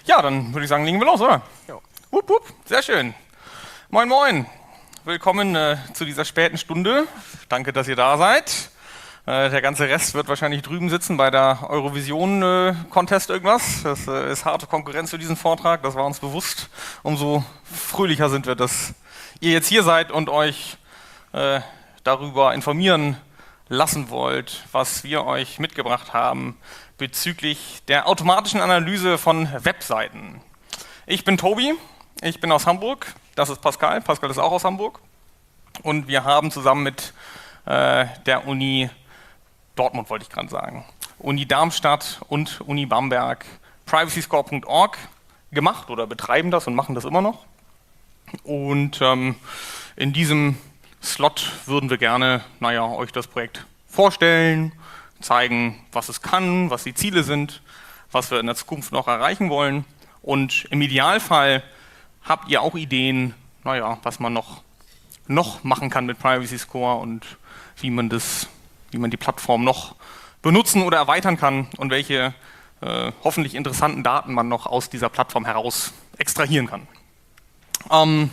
Ja, dann würde ich sagen, legen wir los, oder? Ja. Wupp, wupp, sehr schön. Moin, moin. Willkommen zu dieser späten Stunde. Danke, dass ihr da seid. Der ganze Rest wird wahrscheinlich drüben sitzen bei der Eurovision-Contest irgendwas. Das ist harte Konkurrenz für diesen Vortrag, das war uns bewusst. Umso fröhlicher sind wir, dass ihr jetzt hier seid und euch darüber informieren lassen wollt, was wir euch mitgebracht haben bezüglich der automatischen Analyse von Webseiten. Ich bin Tobi, ich bin aus Hamburg, das ist Pascal, Pascal ist auch aus Hamburg und wir haben zusammen mit der Uni Dortmund, wollte ich gerade sagen, Uni Darmstadt und Uni Bamberg privacyscore.org gemacht oder betreiben das und machen das immer noch. Und in diesem Slot würden wir gerne, euch das Projekt vorstellen, zeigen, was es kann, was die Ziele sind, was wir in der Zukunft noch erreichen wollen. Und im Idealfall habt ihr auch Ideen, was man noch machen kann mit privacyscore und wie man die Plattform noch benutzen oder erweitern kann und welche hoffentlich interessanten Daten man noch aus dieser Plattform heraus extrahieren kann.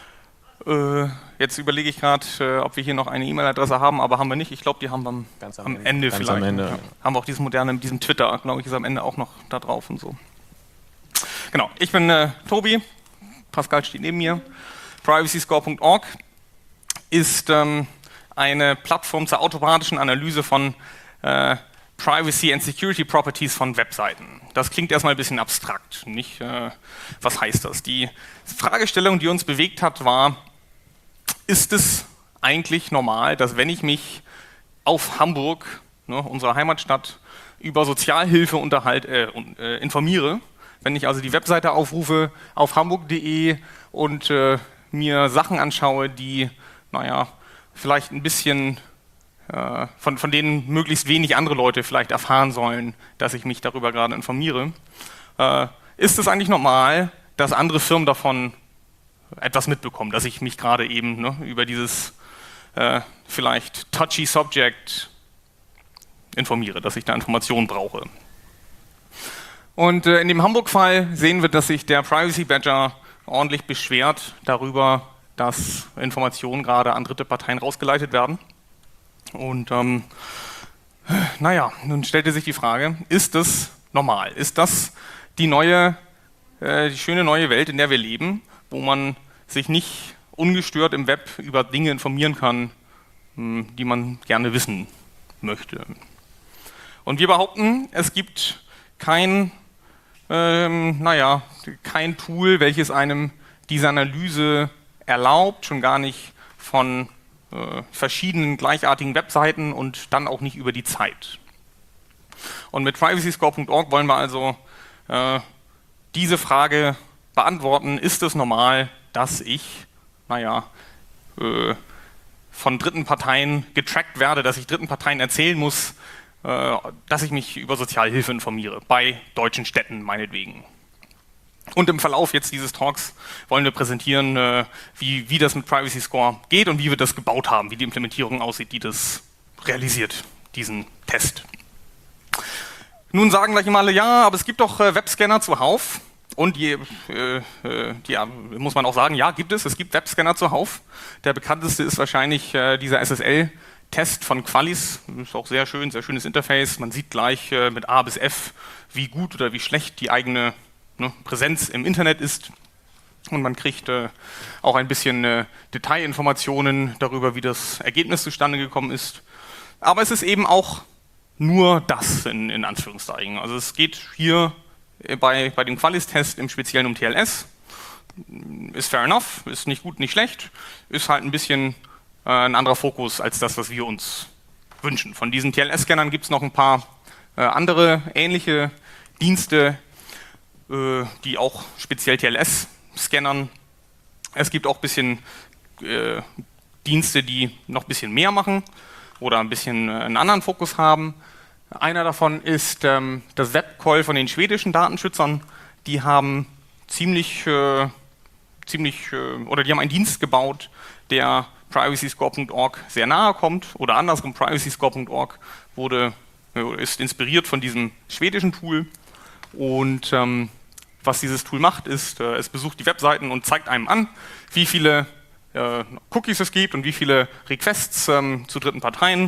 Jetzt überlege ich gerade, ob wir hier noch eine E-Mail-Adresse haben, aber haben wir nicht. Ich glaube, die haben wir am Ende vielleicht. Am Ende, ja. Haben wir auch diesen Twitter, glaube ich, ist am Ende auch noch da drauf und so. Genau, ich bin Tobi, Pascal steht neben mir. privacyscore.org ist eine Plattform zur automatischen Analyse von Privacy and Security Properties von Webseiten. Das klingt erstmal ein bisschen abstrakt, nicht? Was heißt das? Die Fragestellung, die uns bewegt hat, war: Ist es eigentlich normal, dass wenn ich mich auf Hamburg, unserer Heimatstadt, über Sozialhilfe informiere, wenn ich also die Webseite aufrufe auf hamburg.de und mir Sachen anschaue, die, vielleicht ein bisschen von denen möglichst wenig andere Leute vielleicht erfahren sollen, dass ich mich darüber gerade informiere, ist es eigentlich normal, dass andere Firmen davon etwas mitbekommen, dass ich mich gerade eben über dieses vielleicht touchy Subject informiere, dass ich da Informationen brauche. Und in dem Hamburg-Fall sehen wir, dass sich der Privacy Badger ordentlich beschwert darüber, dass Informationen gerade an dritte Parteien rausgeleitet werden. Und nun stellte sich die Frage, ist das normal? Ist das die schöne neue Welt, in der wir leben, wo man sich nicht ungestört im Web über Dinge informieren kann, die man gerne wissen möchte? Und wir behaupten, es gibt kein Tool, welches einem diese Analyse erlaubt, schon gar nicht von verschiedenen gleichartigen Webseiten und dann auch nicht über die Zeit. Und mit privacyscore.org wollen wir also diese Frage beantworten: Ist es normal, dass ich von dritten Parteien getrackt werde, dass ich dritten Parteien erzählen muss, dass ich mich über Sozialhilfe informiere, bei deutschen Städten meinetwegen. Und im Verlauf jetzt dieses Talks wollen wir präsentieren, wie das mit privacyscore geht und wie wir das gebaut haben, wie die Implementierung aussieht, die das realisiert, diesen Test. Nun sagen gleich immer alle, ja, aber es gibt doch Webscanner zuhauf. Und muss man auch sagen, ja, es gibt Webscanner zuhauf. Der bekannteste ist wahrscheinlich dieser SSL-Test von Qualys. Das ist auch sehr schönes Interface. Man sieht gleich mit A bis F, wie gut oder wie schlecht die eigene Präsenz im Internet ist. Und man kriegt auch ein bisschen Detailinformationen darüber, wie das Ergebnis zustande gekommen ist. Aber es ist eben auch nur das in Anführungszeichen. Also es geht hier bei dem Qualys-Test im Speziellen um TLS. Ist fair enough, ist nicht gut, nicht schlecht, ist halt ein bisschen ein anderer Fokus als das, was wir uns wünschen. Von diesen TLS-Scannern gibt es noch ein paar andere ähnliche Dienste, die auch speziell TLS scannern. Es gibt auch ein bisschen Dienste, die noch ein bisschen mehr machen oder ein bisschen einen anderen Fokus haben. Einer davon ist das Webcall von den schwedischen Datenschützern. Die haben die haben einen Dienst gebaut, der privacyscore.org sehr nahe kommt, oder andersrum, privacyscore.org ist inspiriert von diesem schwedischen Tool. Und was dieses Tool macht, ist, es besucht die Webseiten und zeigt einem an, wie viele Cookies es gibt und wie viele Requests zu dritten Parteien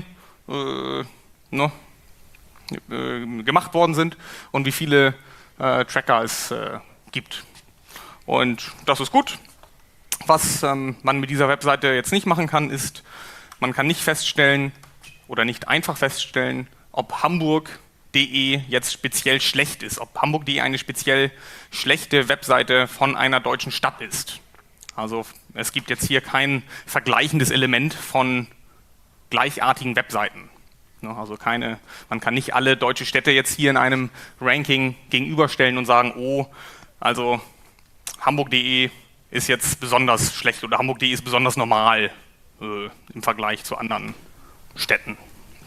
gemacht worden sind und wie viele Tracker es gibt. Und das ist gut. Was man mit dieser Webseite jetzt nicht machen kann, ist, man kann nicht feststellen oder nicht einfach feststellen, ob Hamburg.de jetzt speziell schlecht ist, ob Hamburg.de eine speziell schlechte Webseite von einer deutschen Stadt ist. Also es gibt jetzt hier kein vergleichendes Element von gleichartigen Webseiten. Also man kann nicht alle deutsche Städte jetzt hier in einem Ranking gegenüberstellen und sagen, oh, also Hamburg.de ist jetzt besonders schlecht oder Hamburg.de ist besonders normal im Vergleich zu anderen Städten.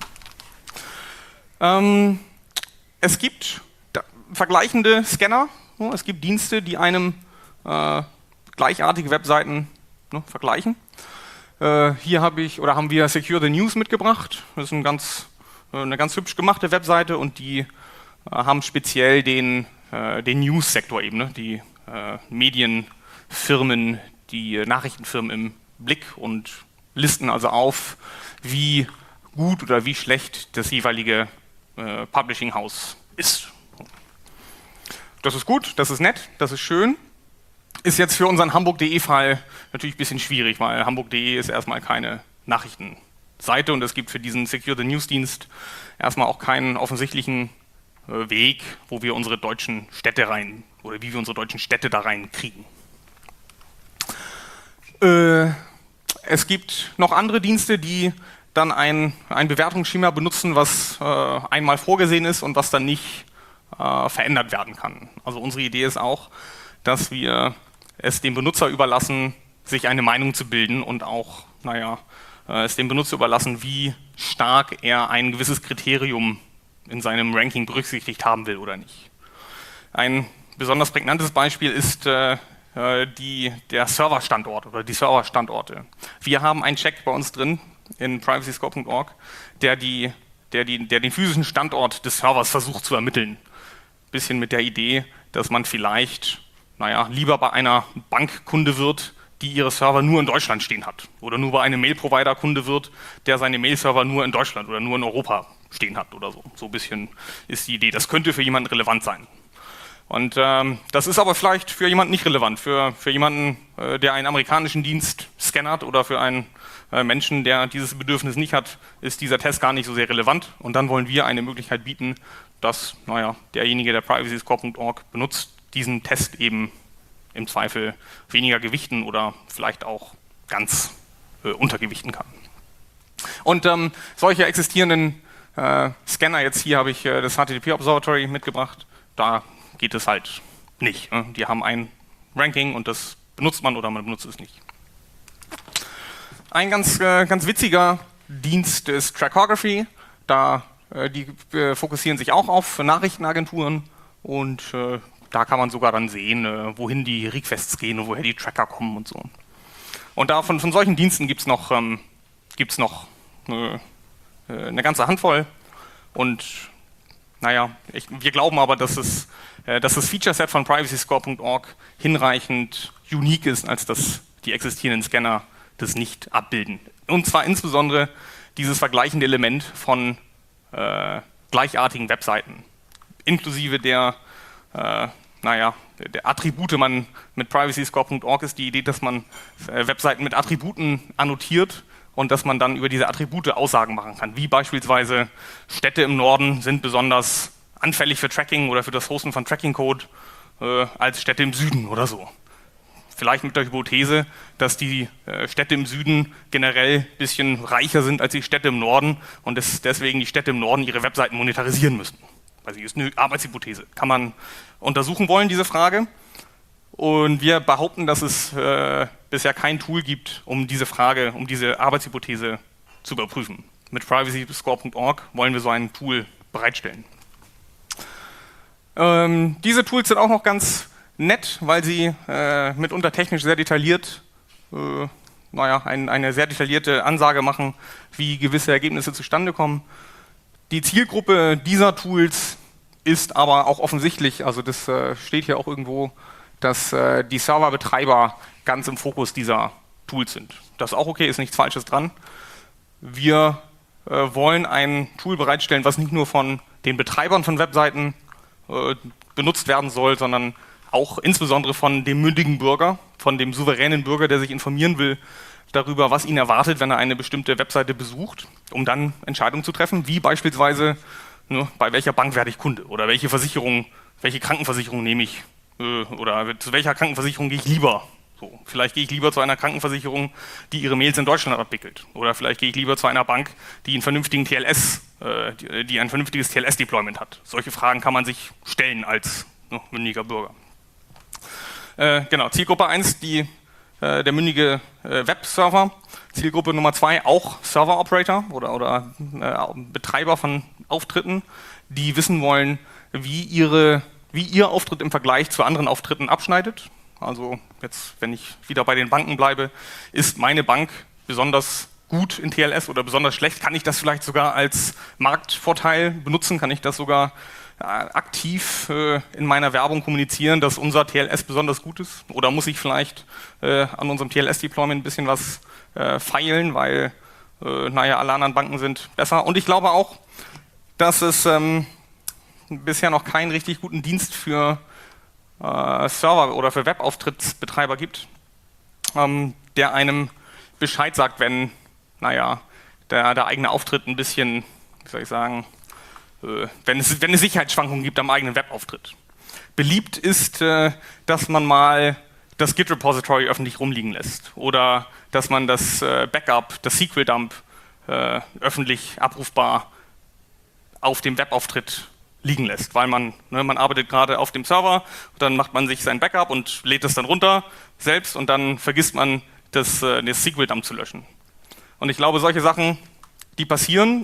Es gibt vergleichende Scanner, es gibt Dienste, die einem gleichartige Webseiten vergleichen. Hier haben wir Secure the News mitgebracht. Das ist eine ganz hübsch gemachte Webseite und die haben speziell den News-Sektor eben, die Medienfirmen, die Nachrichtenfirmen im Blick und listen also auf, wie gut oder wie schlecht das jeweilige Publishing-Haus ist. Das ist gut, das ist nett, das ist schön. Ist jetzt für unseren Hamburg.de-Fall natürlich ein bisschen schwierig, weil Hamburg.de ist erstmal keine Nachrichtenseite und es gibt für diesen Secure the News-Dienst erstmal auch keinen offensichtlichen Weg, wo wir unsere deutschen Städte wie wir unsere deutschen Städte da rein kriegen. Es gibt noch andere Dienste, die dann ein Bewertungsschema benutzen, was einmal vorgesehen ist und was dann nicht verändert werden kann. Also unsere Idee ist auch, dass wir es dem Benutzer überlassen, sich eine Meinung zu bilden und auch, es dem Benutzer überlassen, wie stark er ein gewisses Kriterium in seinem Ranking berücksichtigt haben will oder nicht. Ein besonders prägnantes Beispiel ist der Serverstandort oder die Serverstandorte. Wir haben einen Check bei uns drin in privacyscope.org, der den physischen Standort des Servers versucht zu ermitteln. Bisschen mit der Idee, dass man vielleicht lieber bei einer Bankkunde wird, die ihre Server nur in Deutschland stehen hat. Oder nur bei einem Mail-Provider-Kunde wird, der seine Mail-Server nur in Deutschland oder nur in Europa stehen hat oder so. So ein bisschen ist die Idee. Das könnte für jemanden relevant sein. Und das ist aber vielleicht für jemanden nicht relevant. Für jemanden, der einen amerikanischen Dienst scannert oder für einen Menschen, der dieses Bedürfnis nicht hat, ist dieser Test gar nicht so sehr relevant. Und dann wollen wir eine Möglichkeit bieten, dass derjenige, der privacyscope.org benutzt, diesen Test eben im Zweifel weniger gewichten oder vielleicht auch ganz untergewichten kann. Und solche existierenden Scanner, jetzt hier habe ich das HTTP Observatory mitgebracht, da geht es halt nicht. Die haben ein Ranking und das benutzt man oder man benutzt es nicht. Ein ganz witziger Dienst ist Tracography. Die fokussieren sich auch auf Nachrichtenagenturen und da kann man sogar dann sehen, wohin die Requests gehen und woher die Tracker kommen und so. Und von solchen Diensten gibt es noch eine ganze Handvoll. Und wir glauben aber, dass das Feature-Set von privacyscope.org hinreichend unique ist, als dass die existierenden Scanner das nicht abbilden. Und zwar insbesondere dieses vergleichende Element von gleichartigen Webseiten, inklusive der Attribute. Mit privacyscope.org ist die Idee, dass man Webseiten mit Attributen annotiert und dass man dann über diese Attribute Aussagen machen kann, wie beispielsweise Städte im Norden sind besonders anfällig für Tracking oder für das Hosten von Tracking-Code als Städte im Süden oder so. Vielleicht mit der Hypothese, dass die Städte im Süden generell ein bisschen reicher sind als die Städte im Norden und deswegen die Städte im Norden ihre Webseiten monetarisieren müssten. Also das ist eine Arbeitshypothese. Kann man untersuchen wollen, diese Frage. Und wir behaupten, dass es bisher kein Tool gibt, um diese Arbeitshypothese zu überprüfen. Mit privacyscope.org wollen wir so ein Tool bereitstellen. Diese Tools sind auch noch ganz nett, weil sie mitunter technisch sehr detailliert eine sehr detaillierte Ansage machen, wie gewisse Ergebnisse zustande kommen. Die Zielgruppe dieser Tools ist aber auch offensichtlich, also das steht hier auch irgendwo, dass die Serverbetreiber ganz im Fokus dieser Tools sind. Das ist auch okay, ist nichts Falsches dran. Wir wollen ein Tool bereitstellen, was nicht nur von den Betreibern von Webseiten benutzt werden soll, sondern auch insbesondere von dem mündigen Bürger, von dem souveränen Bürger, der sich informieren will darüber, was ihn erwartet, wenn er eine bestimmte Webseite besucht, um dann Entscheidungen zu treffen, wie beispielsweise, bei welcher Bank werde ich Kunde oder welche Krankenversicherung nehme ich oder zu welcher Krankenversicherung gehe ich lieber. So, vielleicht gehe ich lieber zu einer Krankenversicherung, die ihre Mails in Deutschland abwickelt. Oder vielleicht gehe ich lieber zu einer Bank, die einen vernünftigen die ein vernünftiges TLS-Deployment hat. Solche Fragen kann man sich stellen als mündiger Bürger. Genau, Zielgruppe 1, der mündige Webserver. Zielgruppe Nummer 2, auch Server-Operator oder Betreiber von Auftritten, die wissen wollen, wie ihr Auftritt im Vergleich zu anderen Auftritten abschneidet. Also jetzt, wenn ich wieder bei den Banken bleibe, ist meine Bank besonders gut in TLS oder besonders schlecht? Kann ich das vielleicht sogar als Marktvorteil benutzen? Kann ich das sogar aktiv in meiner Werbung kommunizieren, dass unser TLS besonders gut ist? Oder muss ich vielleicht an unserem TLS-Deployment ein bisschen was feilen, weil alle anderen Banken sind besser? Und ich glaube auch, dass es bisher noch keinen richtig guten Dienst für Server oder für Webauftrittsbetreiber gibt, der einem Bescheid sagt, wenn der eigene Auftritt ein bisschen, wie soll ich sagen, wenn es Sicherheitsschwankungen gibt am eigenen Webauftritt. Beliebt ist, dass man mal das Git-Repository öffentlich rumliegen lässt oder dass man das Backup, das SQL-Dump öffentlich abrufbar auf dem Webauftritt liegen lässt, weil man arbeitet gerade auf dem Server, dann macht man sich sein Backup und lädt es dann runter selbst und dann vergisst man, das SQL-Dump zu löschen. Und ich glaube, solche Sachen, die passieren,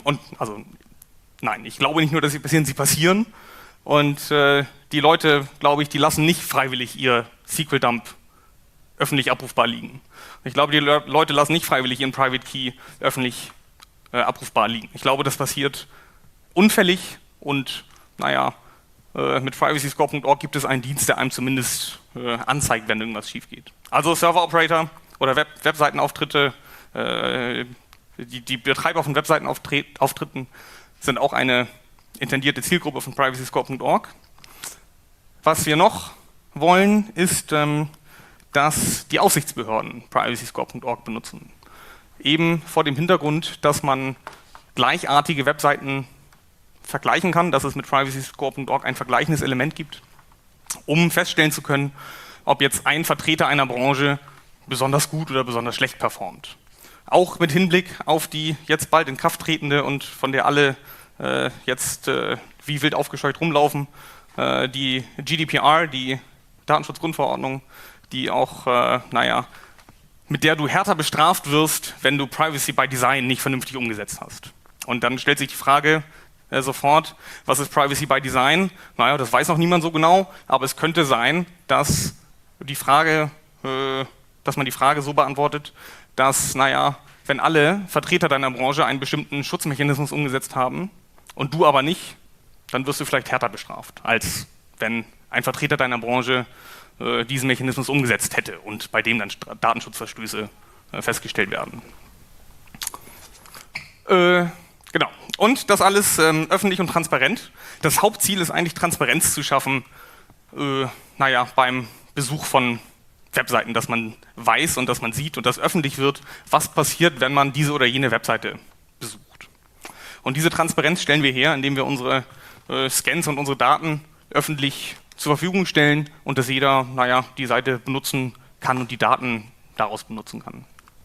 ich glaube nicht nur, dass sie passieren, sie passieren. Und die Leute, glaube ich, die lassen nicht freiwillig ihr SQL-Dump öffentlich abrufbar liegen. Ich glaube, die Leute lassen nicht freiwillig ihren Private Key öffentlich abrufbar liegen. Ich glaube, das passiert unfällig und mit privacyscore.org gibt es einen Dienst, der einem zumindest anzeigt, wenn irgendwas schief geht. Also Server-Operator oder Webseitenauftritte, die Betreiber von Webseitenauftritten sind auch eine intendierte Zielgruppe von privacyscore.org. Was wir noch wollen, ist, dass die Aufsichtsbehörden privacyscore.org benutzen. Eben vor dem Hintergrund, dass man gleichartige Webseiten vergleichen kann, dass es mit privacyscore.org ein vergleichendes Element gibt, um feststellen zu können, ob jetzt ein Vertreter einer Branche besonders gut oder besonders schlecht performt. Auch mit Hinblick auf die jetzt bald in Kraft tretende und von der alle jetzt wie wild aufgescheucht rumlaufen, die GDPR, die Datenschutzgrundverordnung, die auch, mit der du härter bestraft wirst, wenn du Privacy by Design nicht vernünftig umgesetzt hast. Und dann stellt sich die Frage sofort, was ist Privacy by Design? Das weiß noch niemand so genau, aber es könnte sein, dass man die Frage so beantwortet, dass, wenn alle Vertreter deiner Branche einen bestimmten Schutzmechanismus umgesetzt haben und du aber nicht, dann wirst du vielleicht härter bestraft, als wenn ein Vertreter deiner Branche diesen Mechanismus umgesetzt hätte und bei dem dann Datenschutzverstöße festgestellt werden. Genau. Und das alles öffentlich und transparent. Das Hauptziel ist eigentlich, Transparenz zu schaffen, beim Besuch von Webseiten, dass man weiß und dass man sieht und dass öffentlich wird, was passiert, wenn man diese oder jene Webseite besucht. Und diese Transparenz stellen wir her, indem wir unsere Scans und unsere Daten öffentlich zur Verfügung stellen und dass jeder, die Seite benutzen kann und die Daten daraus benutzen kann.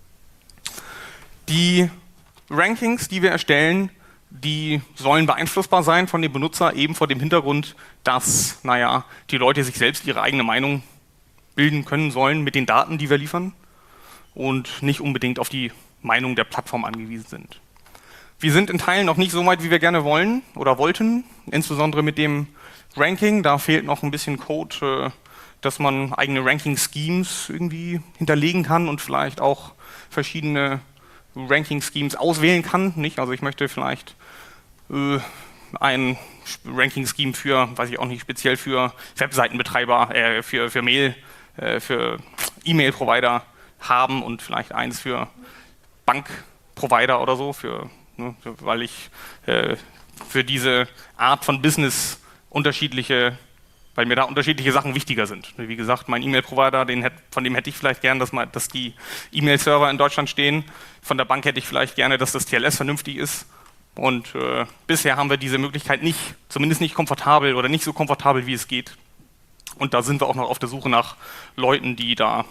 Die Rankings, die wir erstellen, die sollen beeinflussbar sein von dem Benutzer, eben vor dem Hintergrund, dass, die Leute sich selbst ihre eigene Meinung bilden können sollen mit den Daten, die wir liefern und nicht unbedingt auf die Meinung der Plattform angewiesen sind. Wir sind in Teilen noch nicht so weit, wie wir gerne wollen oder wollten, insbesondere mit dem Ranking. Da fehlt noch ein bisschen Code, dass man eigene Ranking-Schemes irgendwie hinterlegen kann und vielleicht auch verschiedene Ranking-Schemes auswählen kann. Also ich möchte vielleicht ein Ranking-Scheme für, weiß ich auch nicht, speziell für Webseitenbetreiber, für Mail, für E-Mail-Provider haben und vielleicht eins für Bankprovider oder so, weil ich für diese Art von Business weil mir da unterschiedliche Sachen wichtiger sind. Wie gesagt, mein E-Mail-Provider, von dem hätte ich vielleicht gern, dass die E-Mail-Server in Deutschland stehen. Von der Bank hätte ich vielleicht gerne, dass das TLS vernünftig ist. Und bisher haben wir diese Möglichkeit nicht, zumindest nicht komfortabel oder nicht so komfortabel, wie es geht. Und da sind wir auch noch auf der Suche nach Leuten, die da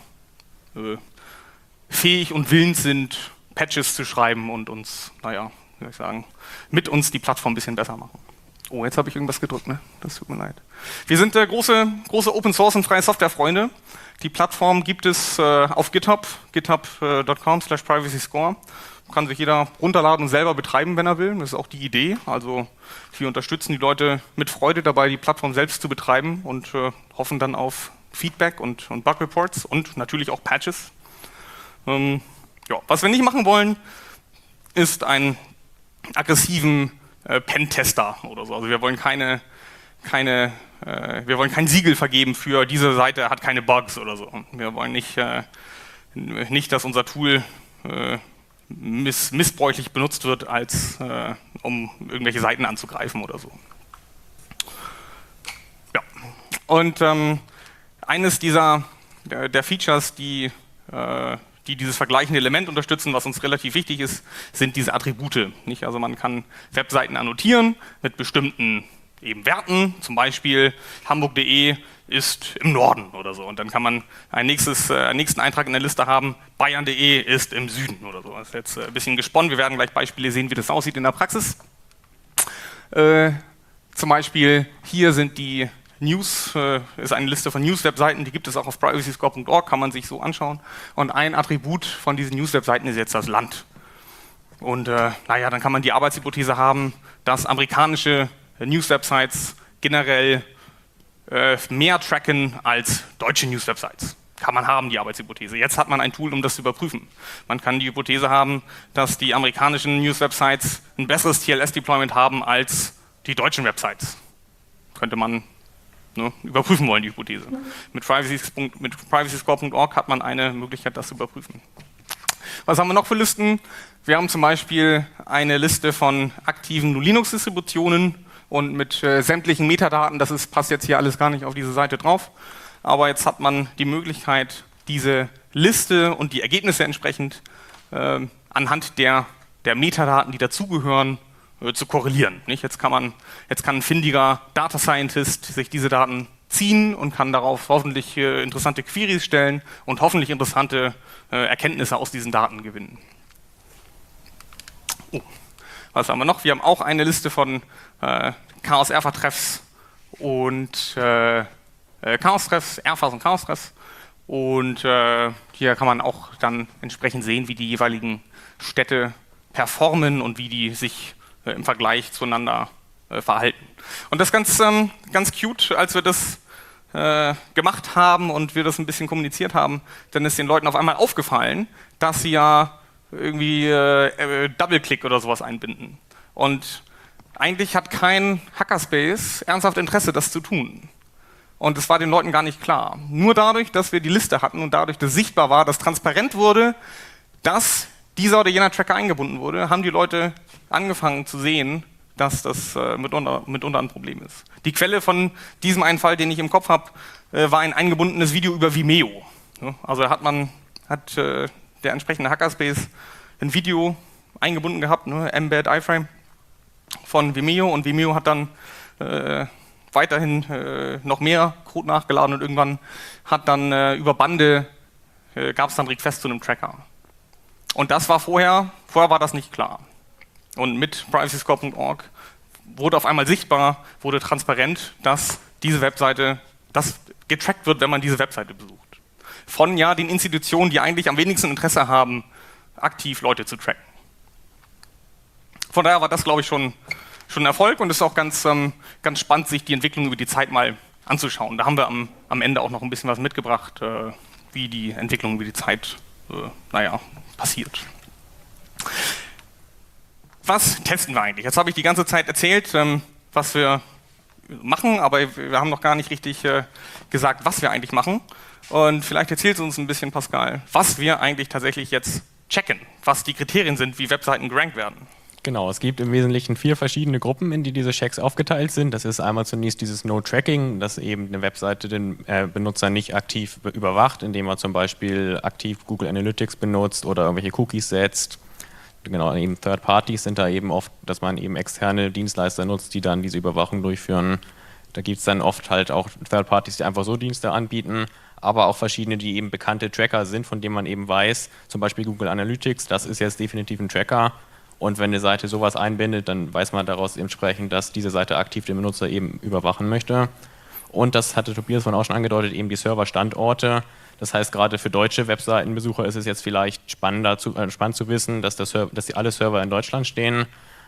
fähig und willens sind, Patches zu schreiben und uns, naja, wie soll ich sagen, mit uns die Plattform ein bisschen besser machen. Oh, jetzt habe ich irgendwas gedrückt, ne? Das tut mir leid. Wir sind große Open Source und freie Software-Freunde. Die Plattform gibt es auf GitHub, github.com/privacyscore. Kann sich jeder runterladen und selber betreiben, wenn er will. Das ist auch die Idee. Also wir unterstützen die Leute mit Freude dabei, die Plattform selbst zu betreiben und hoffen dann auf Feedback und Bug-Reports und natürlich auch Patches. Ja, was wir nicht machen wollen, ist einen aggressiven Pentester oder so. Also wir wollen kein Siegel vergeben für diese Seite hat keine Bugs oder so. Wir wollen nicht, dass unser Tool missbräuchlich benutzt wird, um irgendwelche Seiten anzugreifen oder so. Ja. Und eines der Features, die dieses vergleichende Element unterstützen, was uns relativ wichtig ist, sind diese Attribute. Nicht? Also man kann Webseiten annotieren mit bestimmten eben Werten, zum Beispiel hamburg.de ist im Norden oder so. Und dann kann man einen nächsten Eintrag in der Liste haben, bayern.de ist im Süden oder so. Das ist jetzt ein bisschen gesponnen, wir werden gleich Beispiele sehen, wie das aussieht in der Praxis. Zum Beispiel hier sind die News, ist eine Liste von News-Webseiten, die gibt es auch auf privacyscore.org, kann man sich so anschauen. Und ein Attribut von diesen News-Webseiten ist jetzt das Land. Und naja, dann kann man die Arbeitshypothese haben, dass amerikanische News-Websites generell mehr tracken als deutsche News-Websites. Kann man haben, die Arbeitshypothese. Jetzt hat man ein Tool, um das zu überprüfen. Man kann die Hypothese haben, dass die amerikanischen News-Websites ein besseres TLS-Deployment haben als die deutschen Websites. Könnte man überprüfen wollen, die Hypothese. Mit privacyscore.org hat man eine Möglichkeit, das zu überprüfen. Was haben wir noch für Listen? Wir haben zum Beispiel eine Liste von aktiven Linux-Distributionen und mit sämtlichen Metadaten, passt jetzt hier alles gar nicht auf diese Seite drauf, aber jetzt hat man die Möglichkeit, diese Liste und die Ergebnisse entsprechend anhand der Metadaten, die dazugehören, zu korrelieren. Nicht? Jetzt kann ein findiger Data Scientist sich diese Daten ziehen und kann darauf hoffentlich interessante Queries stellen und hoffentlich interessante Erkenntnisse aus diesen Daten gewinnen. Oh, was haben wir noch? Wir haben auch eine Liste von Chaos-Erfa-Treffs und Chaos-Treffs, Erfas und Chaos-Treffs. Und hier kann man auch dann entsprechend sehen, wie die jeweiligen Städte performen und wie die sich im Vergleich zueinander verhalten. Und das ist ganz cute, als wir das gemacht haben und wir das ein bisschen kommuniziert haben, dann ist den Leuten auf einmal aufgefallen, dass sie ja irgendwie Double-Click oder sowas einbinden. Und eigentlich hat kein Hackerspace ernsthaft Interesse, das zu tun. Und das war den Leuten gar nicht klar. Nur dadurch, dass wir die Liste hatten und dadurch, dass sichtbar war, dass transparent wurde, dass dieser oder jener Tracker eingebunden wurde, haben die Leute angefangen zu sehen, dass das mitunter ein Problem ist. Die Quelle von diesem einen Fall, den ich im Kopf habe, war ein eingebundenes Video über Vimeo. Also hat der entsprechende Hackerspace ein Video eingebunden gehabt, Embed iframe von Vimeo, und Vimeo hat dann weiterhin noch mehr Code nachgeladen und irgendwann hat dann über Bande gab es dann Requests zu einem Tracker. Und das war vorher war das nicht klar. Und mit privacyscore.org wurde auf einmal sichtbar, wurde transparent, dass diese Webseite, das getrackt wird, wenn man diese Webseite besucht. Von den Institutionen, die eigentlich am wenigsten Interesse haben, aktiv Leute zu tracken. Von daher war das, glaube ich, schon ein Erfolg, und es ist auch ganz spannend, sich die Entwicklung über die Zeit mal anzuschauen. Da haben wir am Ende auch noch ein bisschen was mitgebracht, wie die Entwicklung über die Zeit passiert. Was testen wir eigentlich? Jetzt habe ich die ganze Zeit erzählt, was wir machen, aber wir haben noch gar nicht richtig gesagt, was wir eigentlich machen. Und vielleicht erzählst du uns ein bisschen, Pascal, was wir eigentlich tatsächlich jetzt checken, was die Kriterien sind, wie Webseiten gerankt werden. Genau, es gibt im Wesentlichen 4 verschiedene Gruppen, in die diese Checks aufgeteilt sind. Das ist einmal zunächst dieses No-Tracking, dass eben eine Webseite den Benutzer nicht aktiv überwacht, indem er zum Beispiel aktiv Google Analytics benutzt oder irgendwelche Cookies setzt. Genau, eben Third Parties sind da eben oft, dass man eben externe Dienstleister nutzt, die dann diese Überwachung durchführen. Da gibt es dann oft halt auch Third Parties, die einfach so Dienste anbieten, aber auch verschiedene, die eben bekannte Tracker sind, von denen man eben weiß, zum Beispiel Google Analytics, das ist jetzt definitiv ein Tracker. Und wenn eine Seite sowas einbindet, dann weiß man daraus entsprechend, dass diese Seite aktiv den Benutzer eben überwachen möchte. Und das hatte Tobias von auch schon angedeutet, eben die Serverstandorte. Das heißt, gerade für deutsche Webseitenbesucher ist es jetzt vielleicht spannend zu wissen, dass alle Server in Deutschland stehen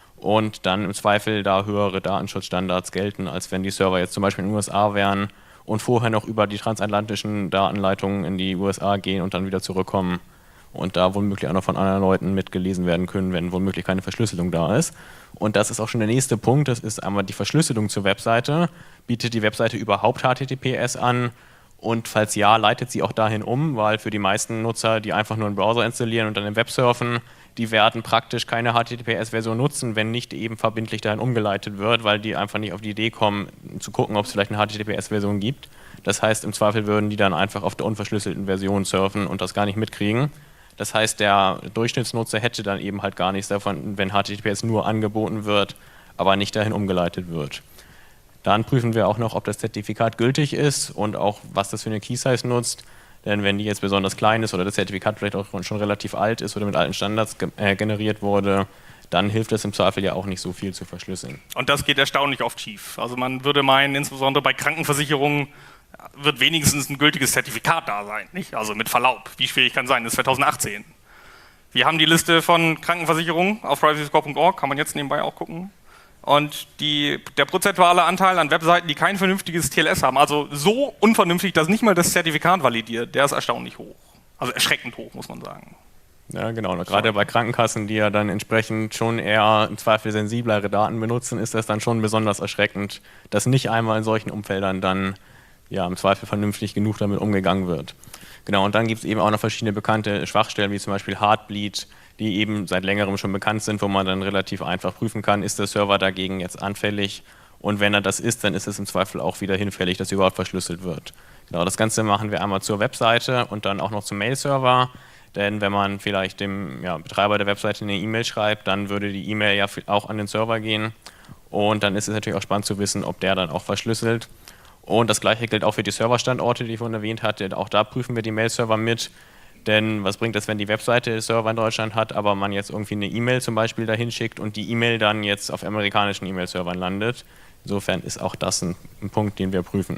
und dann im Zweifel da höhere Datenschutzstandards gelten, als wenn die Server jetzt zum Beispiel in den USA wären und vorher noch über die transatlantischen Datenleitungen in die USA gehen und dann wieder zurückkommen. Und da womöglich auch noch von anderen Leuten mitgelesen werden können, wenn womöglich keine Verschlüsselung da ist. Und das ist auch schon der nächste Punkt, das ist einmal die Verschlüsselung zur Webseite. Bietet die Webseite überhaupt HTTPS an? Und falls ja, leitet sie auch dahin um, weil für die meisten Nutzer, die einfach nur einen Browser installieren und dann im Web surfen, die werden praktisch keine HTTPS-Version nutzen, wenn nicht eben verbindlich dahin umgeleitet wird, weil die einfach nicht auf die Idee kommen, zu gucken, ob es vielleicht eine HTTPS-Version gibt. Das heißt, im Zweifel würden die dann einfach auf der unverschlüsselten Version surfen und das gar nicht mitkriegen. Das heißt, der Durchschnittsnutzer hätte dann eben halt gar nichts davon, wenn HTTPS nur angeboten wird, aber nicht dahin umgeleitet wird. Dann prüfen wir auch noch, ob das Zertifikat gültig ist und auch, was das für eine Key-Size nutzt. Denn wenn die jetzt besonders klein ist oder das Zertifikat vielleicht auch schon relativ alt ist oder mit alten Standards generiert wurde, dann hilft es im Zweifel ja auch nicht so viel zu verschlüsseln. Und das geht erstaunlich oft schief. Also man würde meinen, insbesondere bei Krankenversicherungen, wird wenigstens ein gültiges Zertifikat da sein, nicht? Also mit Verlaub. Wie schwierig kann sein? Das ist 2018. Wir haben die Liste von Krankenversicherungen auf privacyscore.org, kann man jetzt nebenbei auch gucken. Und der prozentuale Anteil an Webseiten, die kein vernünftiges TLS haben, also so unvernünftig, dass nicht mal das Zertifikat validiert, der ist erstaunlich hoch. Also erschreckend hoch, muss man sagen. Ja, genau. Gerade bei Krankenkassen, die ja dann entsprechend schon eher im Zweifel sensiblere Daten benutzen, ist das dann schon besonders erschreckend, dass nicht einmal in solchen Umfeldern dann ja im Zweifel vernünftig genug damit umgegangen wird. Genau, und dann gibt es eben auch noch verschiedene bekannte Schwachstellen, wie zum Beispiel Heartbleed, die eben seit längerem schon bekannt sind, wo man dann relativ einfach prüfen kann, ist der Server dagegen jetzt anfällig, und wenn er das ist, dann ist es im Zweifel auch wieder hinfällig, dass überhaupt verschlüsselt wird. Genau, das Ganze machen wir einmal zur Webseite und dann auch noch zum Mail-Server, denn wenn man vielleicht dem Betreiber der Webseite eine E-Mail schreibt, dann würde die E-Mail ja auch an den Server gehen, und dann ist es natürlich auch spannend zu wissen, ob der dann auch verschlüsselt. Und das Gleiche gilt auch für die Serverstandorte, die ich vorhin erwähnt hatte. Auch da prüfen wir die Mail-Server mit. Denn was bringt das, wenn die Webseite Server in Deutschland hat, aber man jetzt irgendwie eine E-Mail zum Beispiel dahin schickt und die E-Mail dann jetzt auf amerikanischen E-Mail-Servern landet? Insofern ist auch das ein Punkt, den wir prüfen.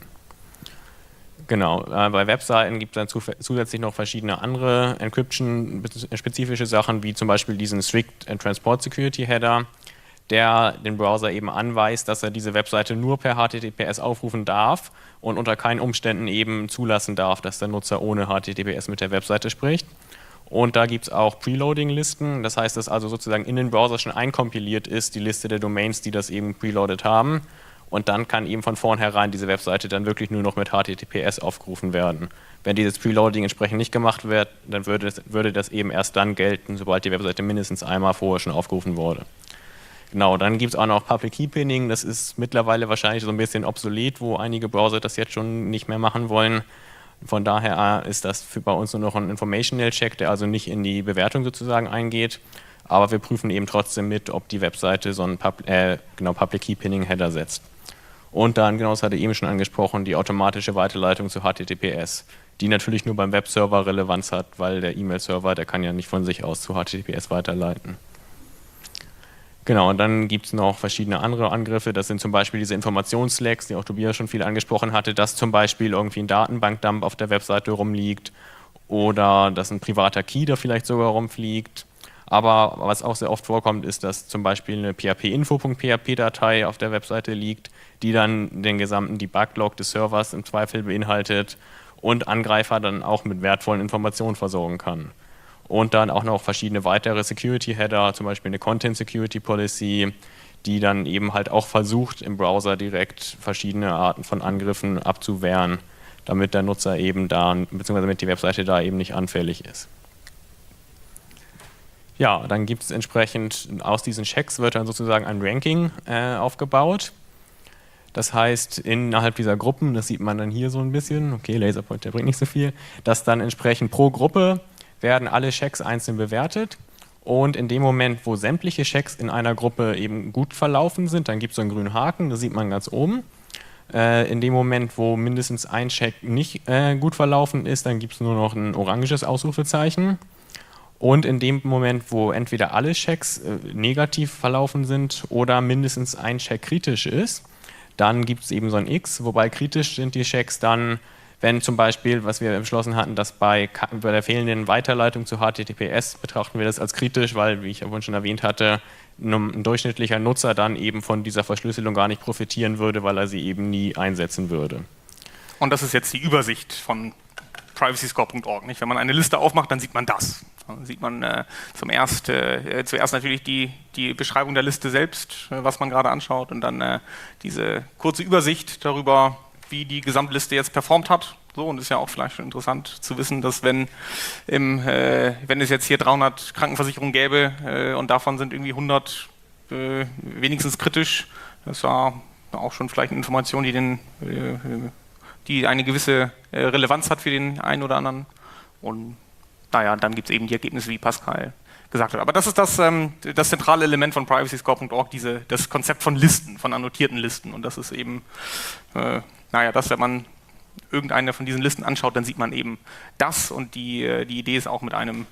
Genau, bei Webseiten gibt es dann zusätzlich noch verschiedene andere Encryption-spezifische Sachen, wie zum Beispiel diesen Strict Transport Security Header, der den Browser eben anweist, dass er diese Webseite nur per HTTPS aufrufen darf und unter keinen Umständen eben zulassen darf, dass der Nutzer ohne HTTPS mit der Webseite spricht. Und da gibt es auch Preloading-Listen, das heißt, dass also sozusagen in den Browser schon einkompiliert ist, die Liste der Domains, die das eben preloaded haben. Und dann kann eben von vornherein diese Webseite dann wirklich nur noch mit HTTPS aufgerufen werden. Wenn dieses Preloading entsprechend nicht gemacht wird, dann würde das eben erst dann gelten, sobald die Webseite mindestens einmal vorher schon aufgerufen wurde. Genau, dann gibt es auch noch Public Key Pinning, das ist mittlerweile wahrscheinlich so ein bisschen obsolet, wo einige Browser das jetzt schon nicht mehr machen wollen. Von daher ist das bei uns nur noch ein Informational Check, der also nicht in die Bewertung sozusagen eingeht. Aber wir prüfen eben trotzdem mit, ob die Webseite so einen Public Key Pinning Header setzt. Und dann, genau das hatte ich eben schon angesprochen, die automatische Weiterleitung zu HTTPS, die natürlich nur beim Webserver Relevanz hat, weil der E-Mail-Server, der kann ja nicht von sich aus zu HTTPS weiterleiten. Genau, und dann gibt es noch verschiedene andere Angriffe. Das sind zum Beispiel diese Informationslecks, die auch Tobias schon viel angesprochen hatte, dass zum Beispiel irgendwie ein Datenbankdump auf der Webseite rumliegt oder dass ein privater Key da vielleicht sogar rumfliegt. Aber was auch sehr oft vorkommt, ist, dass zum Beispiel eine php-info.php-Datei auf der Webseite liegt, die dann den gesamten Debug-Log des Servers im Zweifel beinhaltet und Angreifer dann auch mit wertvollen Informationen versorgen kann. Und dann auch noch verschiedene weitere Security-Header, zum Beispiel eine Content Security Policy, die dann eben halt auch versucht, im Browser direkt verschiedene Arten von Angriffen abzuwehren, damit der Nutzer eben da, beziehungsweise damit die Webseite da eben nicht anfällig ist. Ja, dann gibt es entsprechend, aus diesen Checks wird dann sozusagen ein Ranking aufgebaut. Das heißt, innerhalb dieser Gruppen, das sieht man dann hier so ein bisschen, okay, Laserpointer bringt nicht so viel, dass dann entsprechend pro Gruppe werden alle Checks einzeln bewertet. Und in dem Moment, wo sämtliche Checks in einer Gruppe eben gut verlaufen sind, dann gibt es so einen grünen Haken, das sieht man ganz oben. In dem Moment, wo mindestens ein Check nicht gut verlaufen ist, dann gibt es nur noch ein oranges Ausrufezeichen. Und in dem Moment, wo entweder alle Checks negativ verlaufen sind oder mindestens ein Check kritisch ist, dann gibt es eben so ein X, wobei kritisch sind die Checks dann, wenn zum Beispiel, was wir beschlossen hatten, dass bei der fehlenden Weiterleitung zu HTTPS betrachten wir das als kritisch, weil, wie ich ja vorhin schon erwähnt hatte, ein durchschnittlicher Nutzer dann eben von dieser Verschlüsselung gar nicht profitieren würde, weil er sie eben nie einsetzen würde. Und das ist jetzt die Übersicht von privacyscore.org. Wenn man eine Liste aufmacht, dann sieht man das. Dann sieht man zuerst natürlich die Beschreibung der Liste selbst, was man gerade anschaut, und dann diese kurze Übersicht darüber, wie die Gesamtliste jetzt performt hat. So, und ist ja auch vielleicht schon interessant zu wissen, dass wenn es jetzt hier 300 Krankenversicherungen gäbe und davon sind irgendwie 100 wenigstens kritisch, das war auch schon vielleicht eine Information, die eine gewisse Relevanz hat für den einen oder anderen. Und naja, dann gibt es eben die Ergebnisse, wie Pascal gesagt hat. Aber das ist das zentrale Element von privacyscore.org, das Konzept von Listen, von annotierten Listen. Und das ist eben, dass wenn man irgendeine von diesen Listen anschaut, dann sieht man eben das. Und die Idee ist auch mit einem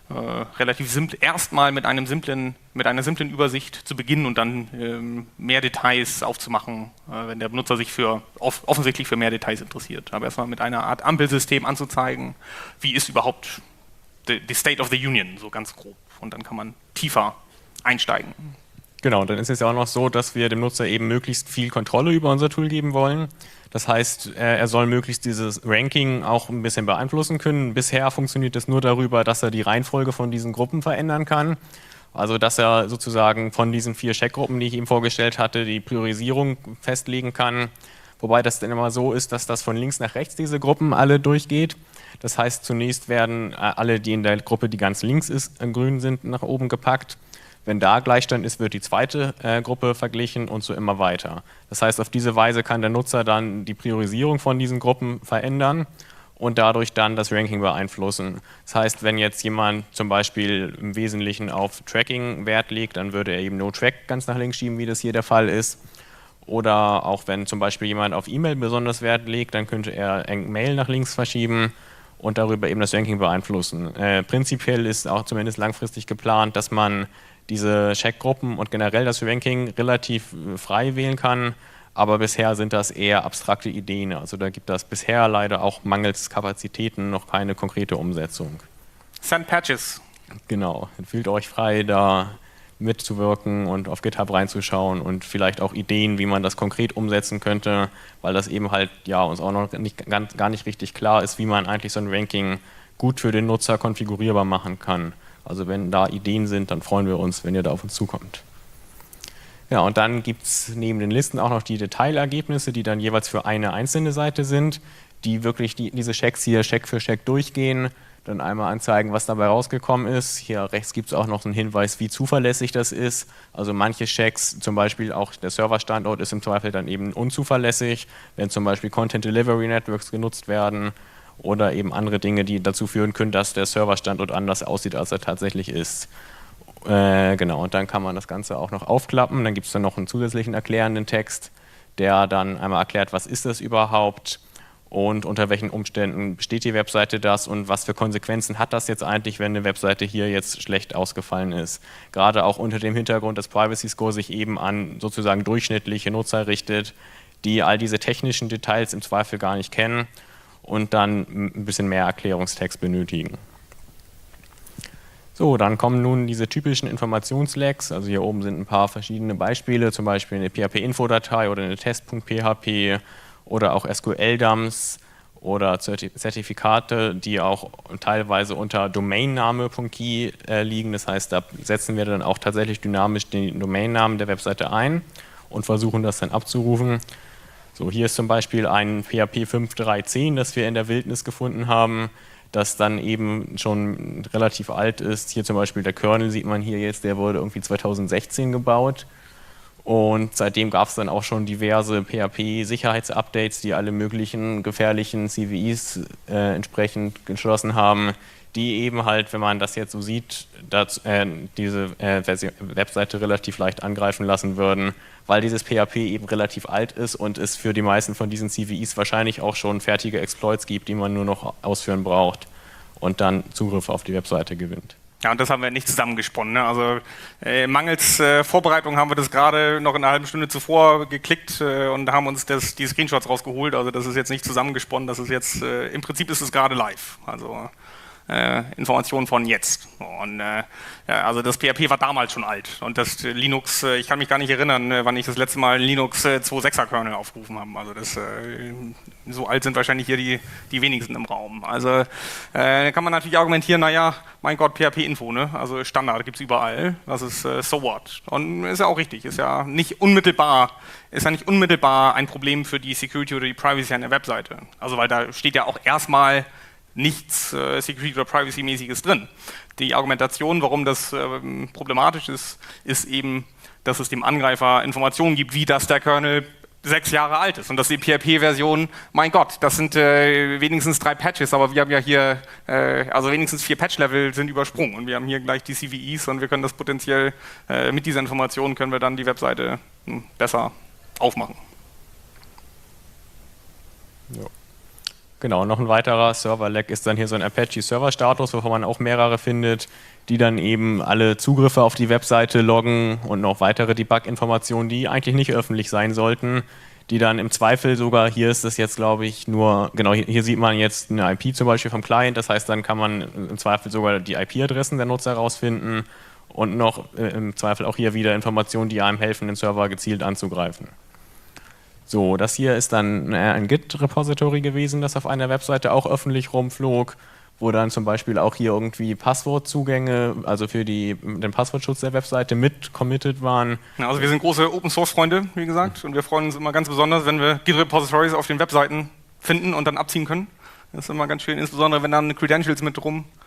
erstmal mit einer simplen Übersicht zu beginnen und dann mehr Details aufzumachen, wenn der Benutzer sich offensichtlich für mehr Details interessiert. Aber erstmal mit einer Art Ampelsystem anzuzeigen, wie ist überhaupt die State of the Union, so ganz grob. Und dann kann man tiefer einsteigen. Genau, und dann ist es ja auch noch so, dass wir dem Nutzer eben möglichst viel Kontrolle über unser Tool geben wollen. Das heißt, er soll möglichst dieses Ranking auch ein bisschen beeinflussen können. Bisher funktioniert es nur darüber, dass er die Reihenfolge von diesen Gruppen verändern kann. Also, dass er sozusagen von diesen 4 Checkgruppen, die ich ihm vorgestellt hatte, die Priorisierung festlegen kann. Wobei das dann immer so ist, dass das von links nach rechts diese Gruppen alle durchgeht. Das heißt, zunächst werden alle, die in der Gruppe, die ganz links ist, grün sind, nach oben gepackt. Wenn da Gleichstand ist, wird die zweite Gruppe verglichen und so immer weiter. Das heißt, auf diese Weise kann der Nutzer dann die Priorisierung von diesen Gruppen verändern und dadurch dann das Ranking beeinflussen. Das heißt, wenn jetzt jemand zum Beispiel im Wesentlichen auf Tracking Wert legt, dann würde er eben No-Track ganz nach links schieben, wie das hier der Fall ist. Oder auch wenn zum Beispiel jemand auf E-Mail besonders Wert legt, dann könnte er Mail nach links verschieben und darüber eben das Ranking beeinflussen. Prinzipiell ist auch zumindest langfristig geplant, dass man diese Checkgruppen und generell das Ranking relativ frei wählen kann, aber bisher sind das eher abstrakte Ideen. Also da gibt es bisher leider auch mangels Kapazitäten noch keine konkrete Umsetzung. Send Patches. Genau, fühlt euch frei, da mitzuwirken und auf GitHub reinzuschauen und vielleicht auch Ideen, wie man das konkret umsetzen könnte, weil das eben halt uns auch noch gar nicht richtig klar ist, wie man eigentlich so ein Ranking gut für den Nutzer konfigurierbar machen kann. Also wenn da Ideen sind, dann freuen wir uns, wenn ihr da auf uns zukommt. Ja, und dann gibt es neben den Listen auch noch die Detailergebnisse, die dann jeweils für eine einzelne Seite sind, die wirklich diese Checks hier Check für Check durchgehen, dann einmal anzeigen, was dabei rausgekommen ist. Hier rechts gibt es auch noch einen Hinweis, wie zuverlässig das ist. Also manche Checks, zum Beispiel auch der Serverstandort, ist im Zweifel dann eben unzuverlässig, wenn zum Beispiel Content Delivery Networks genutzt werden oder eben andere Dinge, die dazu führen können, dass der Serverstandort anders aussieht, als er tatsächlich ist. Genau, und dann kann man das Ganze auch noch aufklappen. Dann gibt es dann noch einen zusätzlichen erklärenden Text, der dann einmal erklärt, was ist das überhaupt und unter welchen Umständen besteht die Webseite das und was für Konsequenzen hat das jetzt eigentlich, wenn eine Webseite hier jetzt schlecht ausgefallen ist. Gerade auch unter dem Hintergrund, dass Privacy Score sich eben an sozusagen durchschnittliche Nutzer richtet, die all diese technischen Details im Zweifel gar nicht kennen und dann ein bisschen mehr Erklärungstext benötigen. So, dann kommen nun diese typischen Informationslags. Also hier oben sind ein paar verschiedene Beispiele, zum Beispiel eine PHP-Info-Datei oder eine Test.php oder auch SQL-Dumps oder Zertifikate, die auch teilweise unter Domainname.key liegen. Das heißt, da setzen wir dann auch tatsächlich dynamisch den Domainnamen der Webseite ein und versuchen das dann abzurufen. So, hier ist zum Beispiel ein PHP 5.3.10, das wir in der Wildnis gefunden haben, das dann eben schon relativ alt ist. Hier zum Beispiel der Kernel sieht man hier jetzt, der wurde irgendwie 2016 gebaut. Und seitdem gab es dann auch schon diverse PHP-Sicherheitsupdates, die alle möglichen gefährlichen CVEs entsprechend geschlossen haben, die eben halt, wenn man das jetzt so sieht, diese Webseite relativ leicht angreifen lassen würden, weil dieses PHP eben relativ alt ist und es für die meisten von diesen CVEs wahrscheinlich auch schon fertige Exploits gibt, die man nur noch ausführen braucht und dann Zugriff auf die Webseite gewinnt. Ja, und das haben wir nicht zusammengesponnen. Ne? Also mangels Vorbereitung haben wir das gerade noch in einer halben Stunde zuvor geklickt und haben uns die Screenshots rausgeholt. Also das ist jetzt nicht zusammengesponnen, das ist jetzt, im Prinzip ist es gerade live. Also Informationen von jetzt. Und ja, also das PHP war damals schon alt. Und das Linux, ich kann mich gar nicht erinnern, wann ich das letzte Mal Linux 2.6er Kernel aufgerufen habe. Also das, so alt sind wahrscheinlich hier die wenigsten im Raum. Also kann man natürlich argumentieren, naja, mein Gott, PHP-Info, ne? Also Standard gibt es überall. Das ist so what. Und ist ja auch richtig, ist ja nicht unmittelbar ein Problem für die Security oder die Privacy einer Webseite. Also weil da steht ja auch erstmal nichts Security- oder Privacy-mäßiges drin. Die Argumentation, warum das problematisch ist, ist eben, dass es dem Angreifer Informationen gibt, wie dass der Kernel 6 Jahre alt ist und dass die PHP-Version, mein Gott, das sind wenigstens 3 Patches, aber wir haben ja hier, also wenigstens 4 Patch-Level sind übersprungen und wir haben hier gleich die CVEs und wir können das potenziell, mit dieser Information können wir dann die Webseite besser aufmachen. Ja. Genau, noch ein weiterer Server-Lag ist dann hier so ein Apache-Server-Status, wovon man auch mehrere findet, die dann eben alle Zugriffe auf die Webseite loggen und noch weitere Debug-Informationen, die eigentlich nicht öffentlich sein sollten, die dann im Zweifel sogar, hier ist das jetzt glaube ich nur, genau, hier sieht man jetzt eine IP zum Beispiel vom Client, das heißt dann kann man im Zweifel sogar die IP-Adressen der Nutzer herausfinden und noch im Zweifel auch hier wieder Informationen, die einem helfen, den Server gezielt anzugreifen. So, das hier ist dann ein Git-Repository gewesen, das auf einer Webseite auch öffentlich rumflog, wo dann zum Beispiel auch hier irgendwie Passwortzugänge, also für den Passwortschutz der Webseite mit committed waren. Ja, also wir sind große Open-Source-Freunde, wie gesagt, und wir freuen uns immer ganz besonders, wenn wir Git-Repositories auf den Webseiten finden und dann abziehen können. Das ist immer ganz schön, insbesondere wenn dann Credentials mit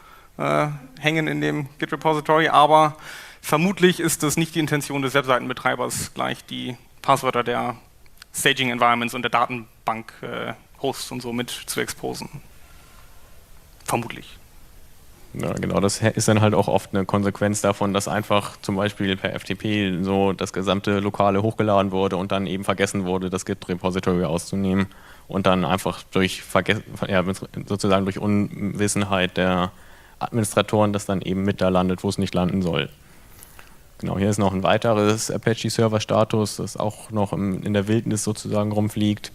hängen in dem Git-Repository, aber vermutlich ist es nicht die Intention des Webseitenbetreibers, gleich die Passwörter der Staging-Environments und der Datenbank-Hosts und so mit zu exposen. Vermutlich. Ja, genau, das ist dann halt auch oft eine Konsequenz davon, dass einfach zum Beispiel per FTP so das gesamte Lokale hochgeladen wurde und dann eben vergessen wurde, das Git-Repository auszunehmen und dann einfach sozusagen durch Unwissenheit der Administratoren das dann eben mit da landet, wo es nicht landen soll. Genau, hier ist noch ein weiteres Apache-Server-Status, das auch noch in der Wildnis sozusagen rumfliegt.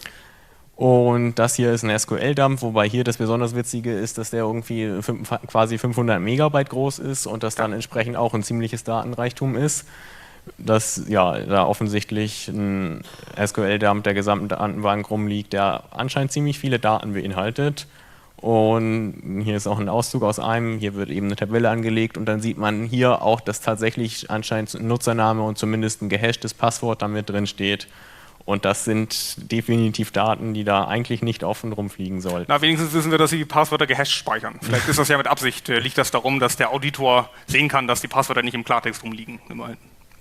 Und das hier ist ein SQL-Dump, wobei hier das besonders Witzige ist, dass der irgendwie quasi 500 Megabyte groß ist und das dann entsprechend auch ein ziemliches Datenreichtum ist. Dass ja da offensichtlich ein SQL-Dump der gesamten Datenbank rumliegt, der anscheinend ziemlich viele Daten beinhaltet. Und hier ist auch ein Auszug aus einem, hier wird eben eine Tabelle angelegt und dann sieht man hier auch, dass tatsächlich anscheinend ein Nutzername und zumindest ein gehashtes Passwort damit drin steht. Und das sind definitiv Daten, die da eigentlich nicht offen rumfliegen sollten. Na, wenigstens wissen wir, dass sie die Passwörter gehasht speichern. Vielleicht ist das ja mit Absicht. Liegt das darum, dass der Auditor sehen kann, dass die Passwörter nicht im Klartext rumliegen? Immerhin.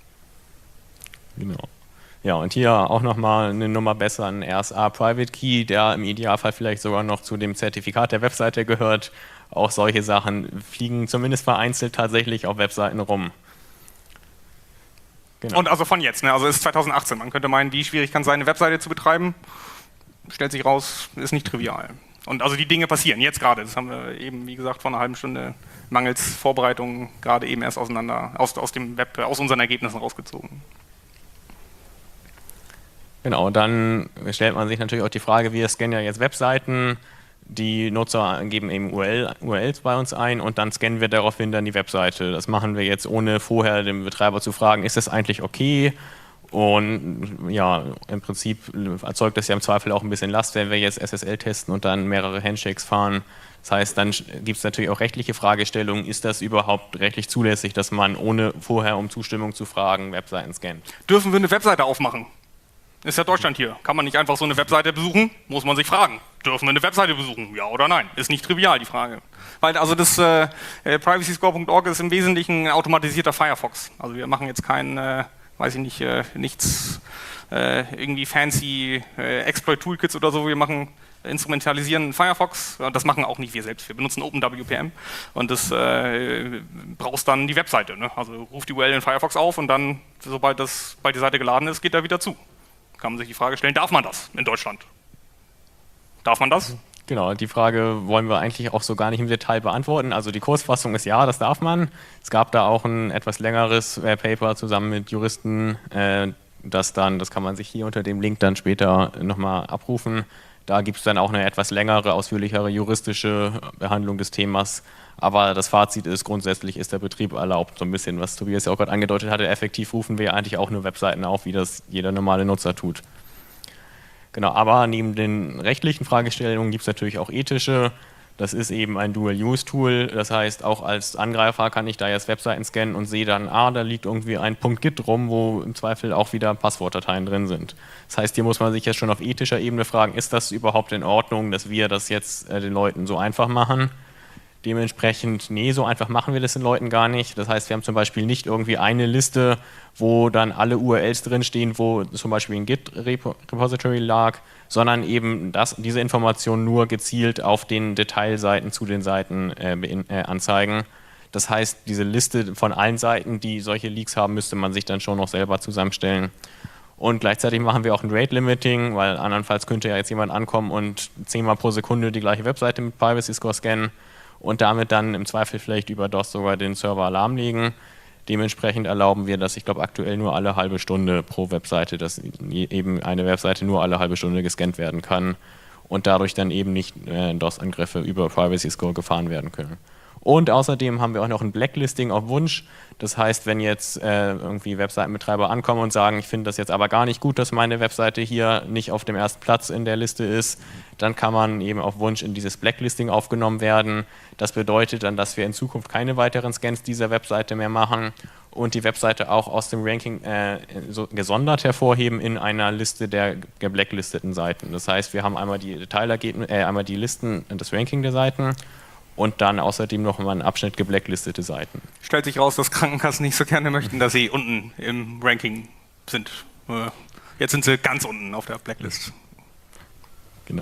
Genau. Ja, und hier auch nochmal eine Nummer besser, ein RSA Private Key, der im Idealfall vielleicht sogar noch zu dem Zertifikat der Webseite gehört. Auch solche Sachen fliegen zumindest vereinzelt tatsächlich auf Webseiten rum. Genau. Und also von jetzt, ne? Also ist 2018. Man könnte meinen, wie schwierig kann es sein, eine Webseite zu betreiben? Stellt sich raus, ist nicht trivial. Und also die Dinge passieren, jetzt gerade. Das haben wir eben, wie gesagt, vor einer halben Stunde mangels Vorbereitung gerade eben erst aus unseren Ergebnissen rausgezogen. Genau, dann stellt man sich natürlich auch die Frage, wir scannen ja jetzt Webseiten, die Nutzer geben eben URLs bei uns ein und dann scannen wir daraufhin dann die Webseite. Das machen wir jetzt ohne vorher den Betreiber zu fragen, ist das eigentlich okay? Und ja, im Prinzip erzeugt das ja im Zweifel auch ein bisschen Last, wenn wir jetzt SSL testen und dann mehrere Handshakes fahren. Das heißt, dann gibt es natürlich auch rechtliche Fragestellungen. Ist das überhaupt rechtlich zulässig, dass man ohne vorher um Zustimmung zu fragen Webseiten scannt? Dürfen wir eine Webseite aufmachen? Ist ja Deutschland hier. Kann man nicht einfach so eine Webseite besuchen? Muss man sich fragen. Dürfen wir eine Webseite besuchen? Ja oder nein? Ist nicht trivial, die Frage. Weil also das privacyscore.org ist im Wesentlichen ein automatisierter Firefox. Also wir machen jetzt kein, weiß ich nicht, nichts irgendwie fancy Exploit-Toolkits oder so. Wir machen instrumentalisieren Firefox. Das machen auch nicht wir selbst. Wir benutzen OpenWPM und das brauchst dann die Webseite. Ne? Also ruft die URL in Firefox auf und dann, sobald die Seite geladen ist, geht er wieder zu. Kann man sich die Frage stellen, darf man das in Deutschland? Darf man das? Genau, die Frage wollen wir eigentlich auch so gar nicht im Detail beantworten. Also die Kurzfassung ist ja, das darf man. Es gab da auch ein etwas längeres Paper zusammen mit Juristen, das kann man sich hier unter dem Link dann später nochmal abrufen. Da gibt es dann auch eine etwas längere, ausführlichere juristische Behandlung des Themas. Aber das Fazit ist, grundsätzlich ist der Betrieb erlaubt. So ein bisschen, was Tobias ja auch gerade angedeutet hatte, effektiv rufen wir ja eigentlich auch nur Webseiten auf, wie das jeder normale Nutzer tut. Genau, aber neben den rechtlichen Fragestellungen gibt es natürlich auch ethische. Das ist eben ein Dual-Use-Tool. Das heißt, auch als Angreifer kann ich da jetzt Webseiten scannen und sehe dann, da liegt irgendwie ein .git rum, wo im Zweifel auch wieder Passwortdateien drin sind. Das heißt, hier muss man sich jetzt schon auf ethischer Ebene fragen, ist das überhaupt in Ordnung, dass wir das jetzt den Leuten so einfach machen? Dementsprechend, nee, so einfach machen wir das den Leuten gar nicht. Das heißt, wir haben zum Beispiel nicht irgendwie eine Liste, wo dann alle URLs drinstehen, wo zum Beispiel ein Git-Repository lag, sondern eben diese Informationen nur gezielt auf den Detailseiten zu den Seiten anzeigen. Das heißt, diese Liste von allen Seiten, die solche Leaks haben, müsste man sich dann schon noch selber zusammenstellen. Und gleichzeitig machen wir auch ein Rate Limiting, weil andernfalls könnte ja jetzt jemand ankommen und 10-mal pro Sekunde die gleiche Webseite mit Privacy Score scannen und damit dann im Zweifel vielleicht über DOS sogar den Server lahmlegen. Dementsprechend erlauben wir das, ich glaube aktuell nur alle halbe Stunde pro Webseite, dass eben eine Webseite nur alle halbe Stunde gescannt werden kann und dadurch dann eben nicht DOS-Angriffe über Privacy Score gefahren werden können. Und außerdem haben wir auch noch ein Blacklisting auf Wunsch. Das heißt, wenn jetzt irgendwie Webseitenbetreiber ankommen und sagen, ich finde das jetzt aber gar nicht gut, dass meine Webseite hier nicht auf dem ersten Platz in der Liste ist, dann kann man eben auf Wunsch in dieses Blacklisting aufgenommen werden. Das bedeutet dann, dass wir in Zukunft keine weiteren Scans dieser Webseite mehr machen und die Webseite auch aus dem Ranking so gesondert hervorheben in einer Liste der geblacklisteten Seiten. Das heißt, wir haben einmal die einmal die Listen, das Ranking der Seiten und dann außerdem noch mal einen Abschnitt geblacklistete Seiten. Stellt sich raus, dass Krankenkassen nicht so gerne möchten, dass sie unten im Ranking sind. Jetzt sind sie ganz unten auf der Blacklist. Genau.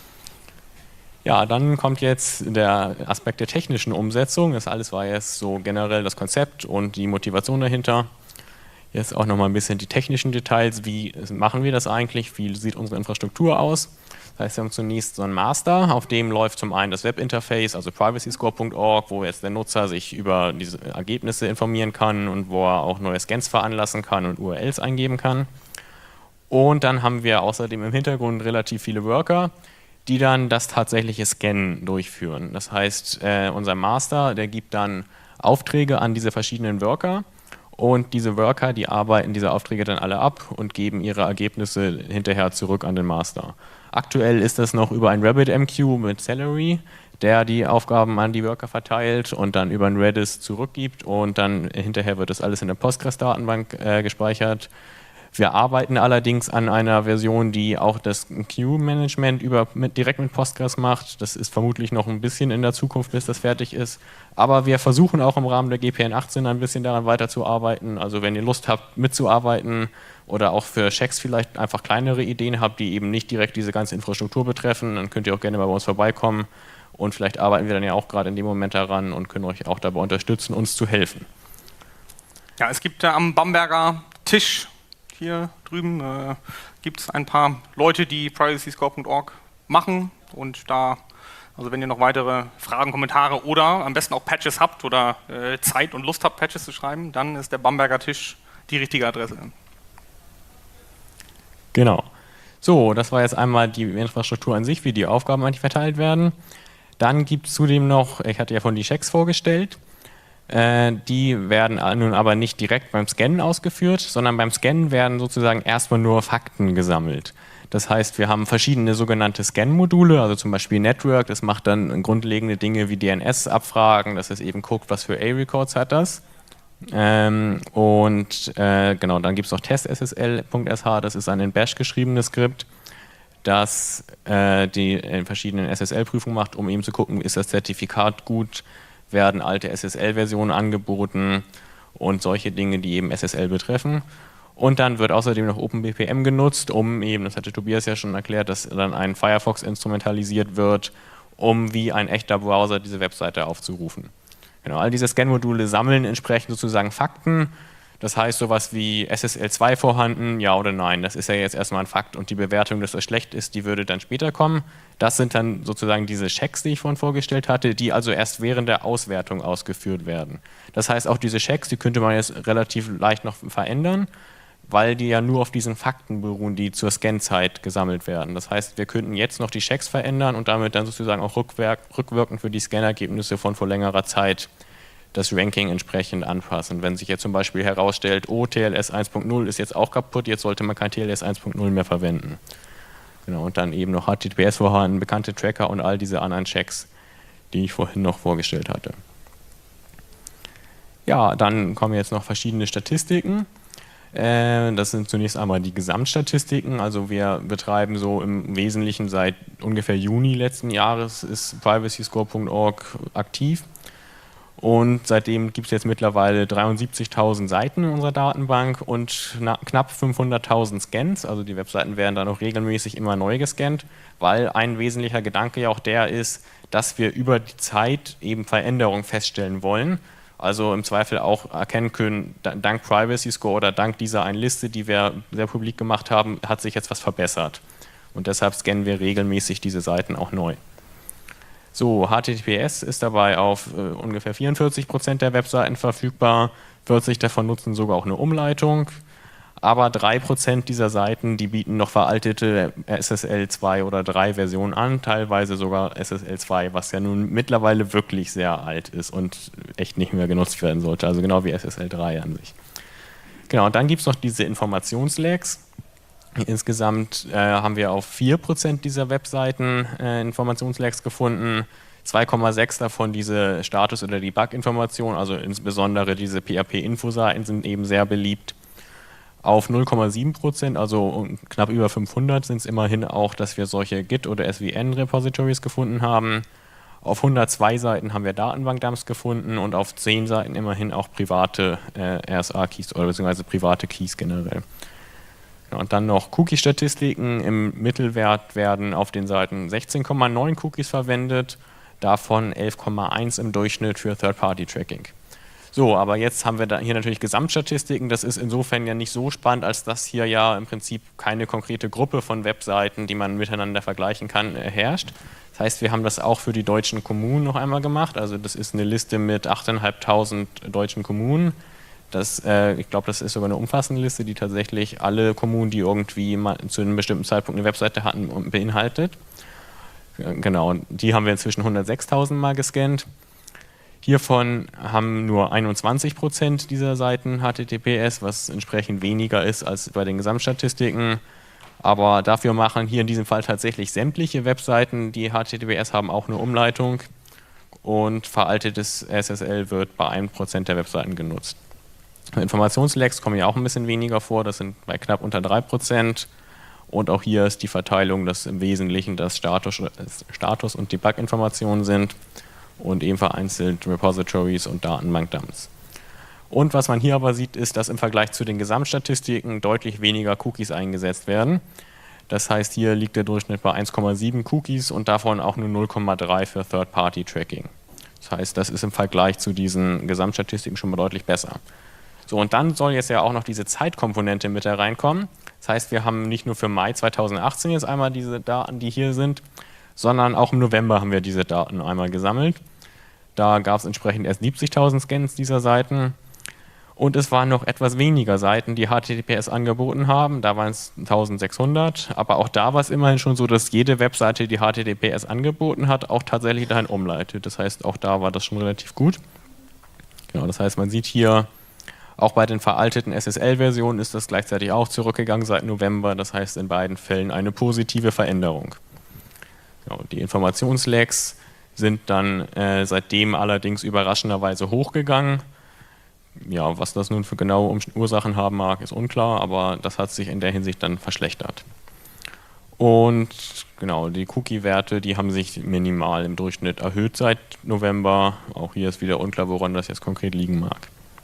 Ja, dann kommt jetzt der Aspekt der technischen Umsetzung. Das alles war jetzt so generell das Konzept und die Motivation dahinter. Jetzt auch nochmal ein bisschen die technischen Details. Wie machen wir das eigentlich? Wie sieht unsere Infrastruktur aus? Das heißt, wir haben zunächst so einen Master, auf dem läuft zum einen das Webinterface, also privacyscore.org, wo jetzt der Nutzer sich über diese Ergebnisse informieren kann und wo er auch neue Scans veranlassen kann und URLs eingeben kann. Und dann haben wir außerdem im Hintergrund relativ viele Worker, die dann das tatsächliche Scannen durchführen. Das heißt, unser Master, der gibt dann Aufträge an diese verschiedenen Worker und diese Worker, die arbeiten diese Aufträge dann alle ab und geben ihre Ergebnisse hinterher zurück an den Master. Aktuell ist das noch über ein RabbitMQ mit Celery, der die Aufgaben an die Worker verteilt und dann über ein Redis zurückgibt und dann hinterher wird das alles in der Postgres-Datenbank gespeichert. Wir arbeiten allerdings an einer Version, die auch das Queue-Management direkt mit Postgres macht. Das ist vermutlich noch ein bisschen in der Zukunft, bis das fertig ist. Aber wir versuchen auch im Rahmen der GPN 18 ein bisschen daran weiterzuarbeiten. Also wenn ihr Lust habt, mitzuarbeiten oder auch für Checks vielleicht einfach kleinere Ideen habt, die eben nicht direkt diese ganze Infrastruktur betreffen, dann könnt ihr auch gerne mal bei uns vorbeikommen. Und vielleicht arbeiten wir dann ja auch gerade in dem Moment daran und können euch auch dabei unterstützen, uns zu helfen. Ja, es gibt am Bamberger Tisch hier drüben gibt es ein paar Leute, die privacyscore.org machen und da, also wenn ihr noch weitere Fragen, Kommentare oder am besten auch Patches habt oder Zeit und Lust habt, Patches zu schreiben, dann ist der Bamberger Tisch die richtige Adresse. Genau. So, das war jetzt einmal die Infrastruktur an sich, wie die Aufgaben eigentlich verteilt werden. Dann gibt es zudem noch, ich hatte ja von die Checks vorgestellt, Die werden nun aber nicht direkt beim Scannen ausgeführt, sondern beim Scannen werden sozusagen erstmal nur Fakten gesammelt. Das heißt, wir haben verschiedene sogenannte Scan-Module, also zum Beispiel Network, das macht dann grundlegende Dinge wie DNS-Abfragen, dass es eben guckt, was für A-Records hat das. Genau, dann gibt es noch test-ssl.sh, das ist ein in Bash geschriebenes Skript, das die verschiedenen SSL-Prüfungen macht, um eben zu gucken, ist das Zertifikat gut, werden alte SSL-Versionen angeboten und solche Dinge, die eben SSL betreffen. Und dann wird außerdem noch OpenBPM genutzt, um eben, das hatte Tobias ja schon erklärt, dass dann ein Firefox instrumentalisiert wird, um wie ein echter Browser diese Webseite aufzurufen. Genau, all diese Scan-Module sammeln entsprechend sozusagen Fakten. Das heißt sowas wie SSL2 vorhanden, ja oder nein. Das ist ja jetzt erstmal ein Fakt und die Bewertung, dass das schlecht ist, die würde dann später kommen. Das sind dann sozusagen diese Checks, die ich vorhin vorgestellt hatte, die also erst während der Auswertung ausgeführt werden. Das heißt, auch diese Checks, die könnte man jetzt relativ leicht noch verändern, weil die ja nur auf diesen Fakten beruhen, die zur Scanzeit gesammelt werden. Das heißt, wir könnten jetzt noch die Checks verändern und damit dann sozusagen auch rückwirkend für die Scannergebnisse von vor längerer Zeit das Ranking entsprechend anpassen. Wenn sich jetzt zum Beispiel herausstellt, oh, TLS 1.0 ist jetzt auch kaputt, jetzt sollte man kein TLS 1.0 mehr verwenden. Genau, und dann eben noch HTTPS vorhanden, bekannte Tracker und all diese anderen Checks, die ich vorhin noch vorgestellt hatte. Ja, dann kommen jetzt noch verschiedene Statistiken. Das sind zunächst einmal die Gesamtstatistiken. Also wir betreiben so im Wesentlichen seit ungefähr Juni letzten Jahres ist privacyscore.org aktiv. Und seitdem gibt es jetzt mittlerweile 73.000 Seiten in unserer Datenbank und knapp 500.000 Scans. Also die Webseiten werden dann auch regelmäßig immer neu gescannt, weil ein wesentlicher Gedanke ja auch der ist, dass wir über die Zeit eben Veränderungen feststellen wollen. Also im Zweifel auch erkennen können, dank Privacy Score oder dank dieser einen Liste, die wir sehr publik gemacht haben, hat sich jetzt was verbessert. Und deshalb scannen wir regelmäßig diese Seiten auch neu. So, HTTPS ist dabei auf ungefähr 44% der Webseiten verfügbar, 40 davon nutzen sogar auch eine Umleitung, aber 3% dieser Seiten, die bieten noch veraltete SSL 2 oder 3 Versionen an, teilweise sogar SSL 2, was ja nun mittlerweile wirklich sehr alt ist und echt nicht mehr genutzt werden sollte, also genau wie SSL 3 an sich. Genau, und dann gibt es noch diese Informationslags. Insgesamt haben wir auf 4% dieser Webseiten Informationslags gefunden, 2,6 davon diese Status- oder Debug-Informationen, also insbesondere diese PHP-Info-Seiten sind eben sehr beliebt. Auf 0,7%, also knapp über 500, sind es immerhin auch, dass wir solche Git- oder SVN-Repositories gefunden haben. Auf 102 Seiten haben wir Datenbank-Dumps gefunden und auf 10 Seiten immerhin auch private RSA-Keys oder beziehungsweise private Keys generell. Und dann noch Cookie-Statistiken. Im Mittelwert werden auf den Seiten 16,9 Cookies verwendet, davon 11,1 im Durchschnitt für Third-Party-Tracking. So, aber jetzt haben wir da hier natürlich Gesamtstatistiken. Das ist insofern ja nicht so spannend, als dass hier ja im Prinzip keine konkrete Gruppe von Webseiten, die man miteinander vergleichen kann, herrscht. Das heißt, wir haben das auch für die deutschen Kommunen noch einmal gemacht. Also das ist eine Liste mit 8.500 deutschen Kommunen. Ich glaube, das ist sogar eine umfassende Liste, die tatsächlich alle Kommunen, die irgendwie mal zu einem bestimmten Zeitpunkt eine Webseite hatten, beinhaltet. Genau, die haben wir inzwischen 106.000 Mal gescannt. Hiervon haben nur 21% dieser Seiten HTTPS, was entsprechend weniger ist als bei den Gesamtstatistiken. Aber dafür machen hier in diesem Fall tatsächlich sämtliche Webseiten, die HTTPS haben, auch eine Umleitung. Und veraltetes SSL wird bei 1% der Webseiten genutzt. Informationslags kommen ja auch ein bisschen weniger vor, das sind bei knapp unter 3%. Und auch hier ist die Verteilung, dass im Wesentlichen das Status- und Debug-Informationen sind und eben vereinzelt Repositories und Datenbank-Dumps. Und was man hier aber sieht, ist, dass im Vergleich zu den Gesamtstatistiken deutlich weniger Cookies eingesetzt werden. Das heißt, hier liegt der Durchschnitt bei 1,7 Cookies und davon auch nur 0,3 für Third-Party-Tracking. Das heißt, das ist im Vergleich zu diesen Gesamtstatistiken schon mal deutlich besser. So, und dann soll jetzt ja auch noch diese Zeitkomponente mit da reinkommen. Das heißt, wir haben nicht nur für Mai 2018 jetzt einmal diese Daten, die hier sind, sondern auch im November haben wir diese Daten einmal gesammelt. Da gab es entsprechend erst 70.000 Scans dieser Seiten. Und es waren noch etwas weniger Seiten, die HTTPS angeboten haben. Da waren es 1.600. Aber auch da war es immerhin schon so, dass jede Webseite, die HTTPS angeboten hat, auch tatsächlich dahin umleitet. Das heißt, auch da war das schon relativ gut. Genau, das heißt, man sieht hier, auch bei den veralteten SSL-Versionen ist das gleichzeitig auch zurückgegangen seit November. Das heißt, in beiden Fällen eine positive Veränderung. Genau, die Informationslags sind dann seitdem allerdings überraschenderweise hochgegangen. Ja, was das nun für genaue Ursachen haben mag, ist unklar, aber das hat sich in der Hinsicht dann verschlechtert. Und genau, die Cookie-Werte, die haben sich minimal im Durchschnitt erhöht seit November. Auch hier ist wieder unklar, woran das jetzt konkret liegen mag.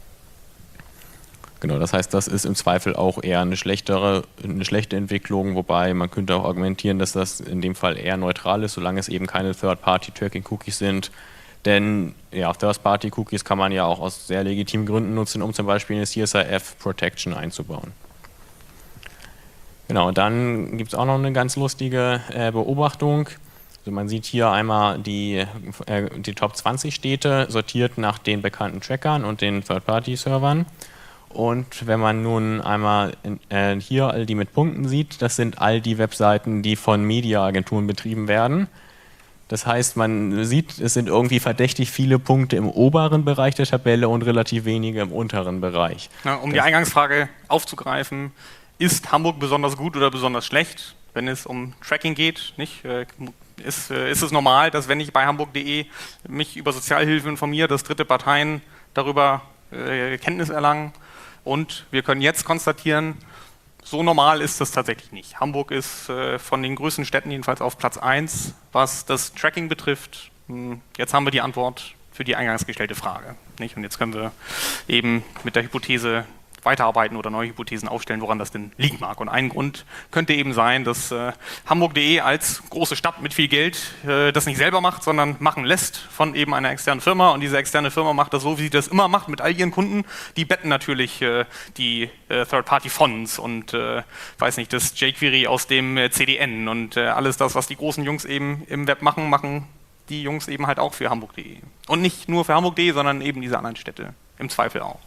Genau, das heißt, das ist im Zweifel auch eher eine schlechte Entwicklung, wobei man könnte auch argumentieren, dass das in dem Fall eher neutral ist, solange es eben keine Third-Party-Tracking-Cookies sind. Denn ja, Third-Party-Cookies kann man ja auch aus sehr legitimen Gründen nutzen, um zum Beispiel eine CSRF-Protection einzubauen. Genau, dann gibt es auch noch eine ganz lustige Beobachtung. Also man sieht hier einmal die Top 20 Städte sortiert nach den bekannten Trackern und den Third-Party-Servern. Und wenn man nun einmal hier all die mit Punkten sieht, das sind all die Webseiten, die von Mediaagenturen betrieben werden. Das heißt, man sieht, es sind irgendwie verdächtig viele Punkte im oberen Bereich der Tabelle und relativ wenige im unteren Bereich. Ja, um die Eingangsfrage aufzugreifen, ist Hamburg besonders gut oder besonders schlecht, wenn es um Tracking geht? Nicht? Ist es normal, dass wenn ich bei hamburg.de mich über Sozialhilfe informiere, dass dritte Parteien darüber Kenntnis erlangen? Und wir können jetzt konstatieren, so normal ist das tatsächlich nicht. Hamburg ist von den größten Städten jedenfalls auf Platz 1, was das Tracking betrifft. Jetzt haben wir die Antwort für die eingangs gestellte Frage. Nicht? Und jetzt können wir eben mit der Hypothese weiterarbeiten oder neue Hypothesen aufstellen, woran das denn liegen mag. Und ein Grund könnte eben sein, dass Hamburg.de als große Stadt mit viel Geld das nicht selber macht, sondern machen lässt von eben einer externen Firma. Und diese externe Firma macht das so, wie sie das immer macht mit all ihren Kunden. Die betten natürlich die Third-Party-Fonts und weiß nicht, das jQuery aus dem CDN und alles das, was die großen Jungs eben im Web machen, machen die Jungs eben halt auch für Hamburg.de. Und nicht nur für Hamburg.de, sondern eben diese anderen Städte im Zweifel auch.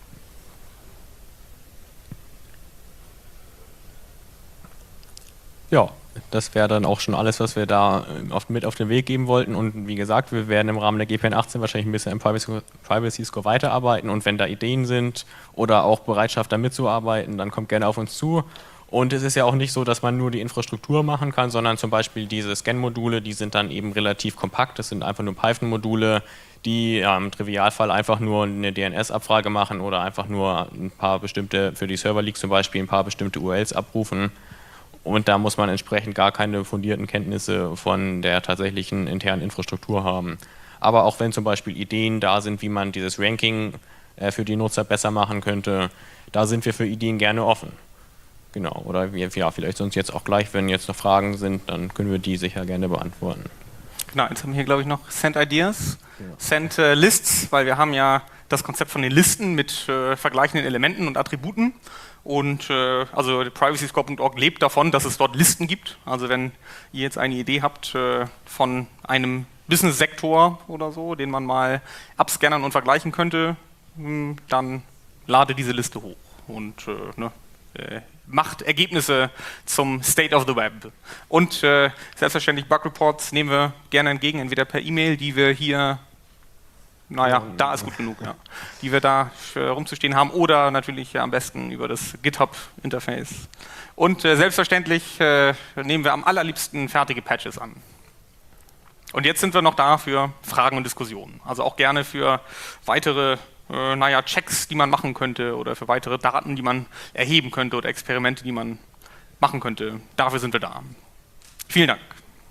Ja, das wäre dann auch schon alles, was wir da mit auf den Weg geben wollten. Und wie gesagt, wir werden im Rahmen der GPN 18 wahrscheinlich ein bisschen im Privacy Score weiterarbeiten. Und wenn da Ideen sind oder auch Bereitschaft, da mitzuarbeiten, dann kommt gerne auf uns zu. Und es ist ja auch nicht so, dass man nur die Infrastruktur machen kann, sondern zum Beispiel diese Scan-Module, die sind dann eben relativ kompakt. Das sind einfach nur Python-Module, die im Trivialfall einfach nur eine DNS-Abfrage machen oder einfach nur ein paar bestimmte, für die Server-Leaks zum Beispiel, ein paar bestimmte URLs abrufen. Und da muss man entsprechend gar keine fundierten Kenntnisse von der tatsächlichen internen Infrastruktur haben. Aber auch wenn zum Beispiel Ideen da sind, wie man dieses Ranking für die Nutzer besser machen könnte, da sind wir für Ideen gerne offen. Genau, oder ja, vielleicht sonst jetzt auch gleich, wenn jetzt noch Fragen sind, dann können wir die sicher gerne beantworten. Genau, jetzt haben wir hier, glaube ich, noch Send Ideas, ja. Send Lists, weil wir haben ja das Konzept von den Listen mit vergleichenden Elementen und Attributen. Und also privacyscore.org lebt davon, dass es dort Listen gibt. Also wenn ihr jetzt eine Idee habt von einem Business-Sektor oder so, den man mal abscannen und vergleichen könnte, dann lade diese Liste hoch und macht Ergebnisse zum State of the Web. Und selbstverständlich Bug-Reports nehmen wir gerne entgegen, entweder per E-Mail, die wir hier da ist gut genug, ja. Die wir da rumzustehen haben oder natürlich am besten über das GitHub-Interface. Und selbstverständlich nehmen wir am allerliebsten fertige Patches an. Und jetzt sind wir noch da für Fragen und Diskussionen. Also auch gerne für weitere Checks, die man machen könnte oder für weitere Daten, die man erheben könnte oder Experimente, die man machen könnte. Dafür sind wir da. Vielen Dank.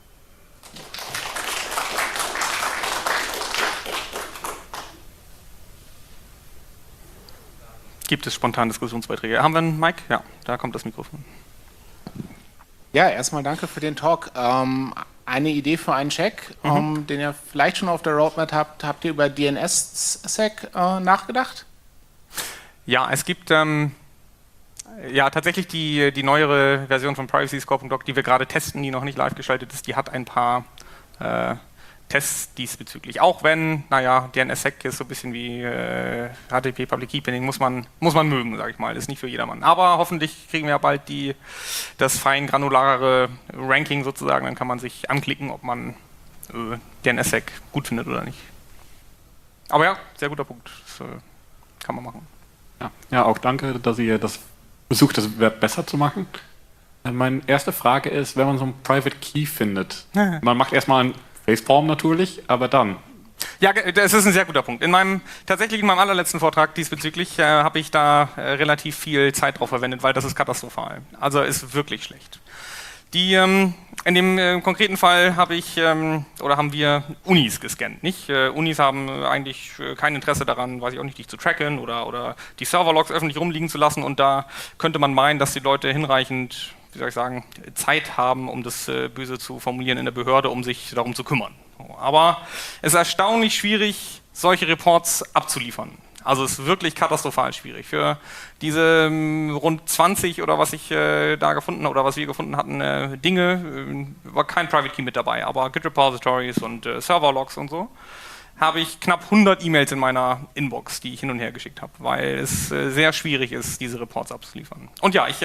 Gibt es spontan Diskussionsbeiträge? Haben wir einen Mic? Ja, da kommt das Mikrofon. Ja, erstmal danke für den Talk. Eine Idee für einen Check, den ihr vielleicht schon auf der Roadmap habt. Habt ihr über DNSSEC nachgedacht? Ja, es gibt tatsächlich die neuere Version von privacyscore.org, die wir gerade testen, die noch nicht live geschaltet ist, die hat ein paar Tests diesbezüglich. Auch wenn, DNSSEC ist so ein bisschen wie HTTP Public Key muss man mögen, sage ich mal. Ist nicht für jedermann. Aber hoffentlich kriegen wir ja bald das fein granularere Ranking sozusagen. Dann kann man sich anklicken, ob man DNSSEC gut findet oder nicht. Aber ja, sehr guter Punkt. Das kann man machen. Ja, auch danke, dass ihr das versucht, das Web besser zu machen. Meine erste Frage ist, wenn man so einen Private Key findet, man macht erstmal einen Facepalm natürlich, aber dann? Ja, das ist ein sehr guter Punkt. In meinem allerletzten Vortrag diesbezüglich habe ich da relativ viel Zeit drauf verwendet, weil das ist katastrophal. Also ist wirklich schlecht. In dem konkreten Fall haben wir Unis gescannt. Nicht? Unis haben eigentlich kein Interesse daran, weiß ich auch nicht, dich zu tracken oder die Serverlogs öffentlich rumliegen zu lassen. Und da könnte man meinen, dass die Leute hinreichend, wie soll ich sagen, Zeit haben, um das Böse zu formulieren in der Behörde, um sich darum zu kümmern. Aber es ist erstaunlich schwierig, solche Reports abzuliefern. Also es ist wirklich katastrophal schwierig. Für diese rund 20 oder was ich da gefunden oder was wir gefunden hatten, Dinge, war kein Private Key mit dabei, aber Git Repositories und Serverlogs und so, habe ich knapp 100 E-Mails in meiner Inbox, die ich hin und her geschickt habe, weil es sehr schwierig ist, diese Reports abzuliefern. Und ja,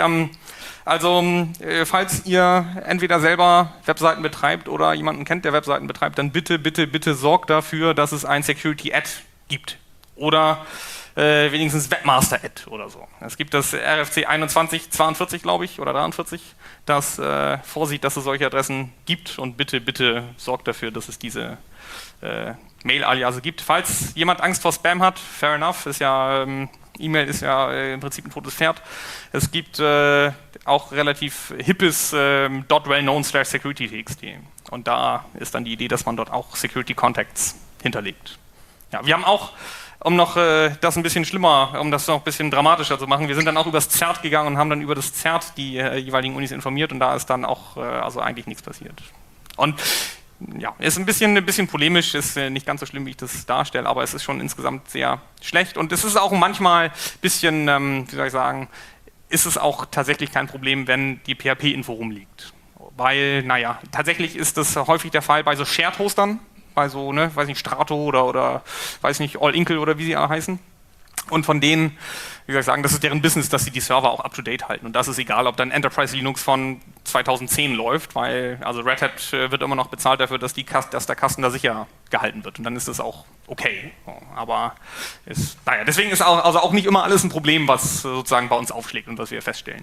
falls ihr entweder selber Webseiten betreibt oder jemanden kennt, der Webseiten betreibt, dann bitte, bitte, bitte sorgt dafür, dass es ein Security-Ad gibt. Oder wenigstens Webmaster-Ad oder so. Es gibt das RFC 2142, glaube ich, oder 43, das vorsieht, dass es solche Adressen gibt. Und bitte, bitte sorgt dafür, dass es diese Mail-Aliase gibt. Falls jemand Angst vor Spam hat, fair enough, E-Mail ist ja im Prinzip ein totes Pferd. Es gibt auch relativ hippes .wellknown/security.txt. Und da ist dann die Idee, dass man dort auch Security Contacts hinterlegt. Ja, wir haben auch, um das noch ein bisschen dramatischer zu machen, wir sind dann auch übers ZERT gegangen und haben dann über das ZERT die jeweiligen Unis informiert und da ist dann auch eigentlich nichts passiert. Und ja, ist ein bisschen polemisch, ist nicht ganz so schlimm, wie ich das darstelle, aber es ist schon insgesamt sehr schlecht und es ist auch manchmal ein bisschen, ist es auch tatsächlich kein Problem, wenn die PHP-Info rumliegt. Weil, tatsächlich ist das häufig der Fall bei so Shared-Hostern, bei so, weiß nicht, Strato oder weiß nicht, All Inkle oder wie sie alle heißen. Und von denen, wie soll ich sagen, das ist deren Business, dass sie die Server auch up-to-date halten. Und das ist egal, ob dann Enterprise Linux von 2010 läuft, weil also Red Hat wird immer noch bezahlt dafür, dass der Kasten da sicher gehalten wird. Und dann ist das auch okay. Aber deswegen ist auch nicht immer alles ein Problem, was sozusagen bei uns aufschlägt und was wir feststellen.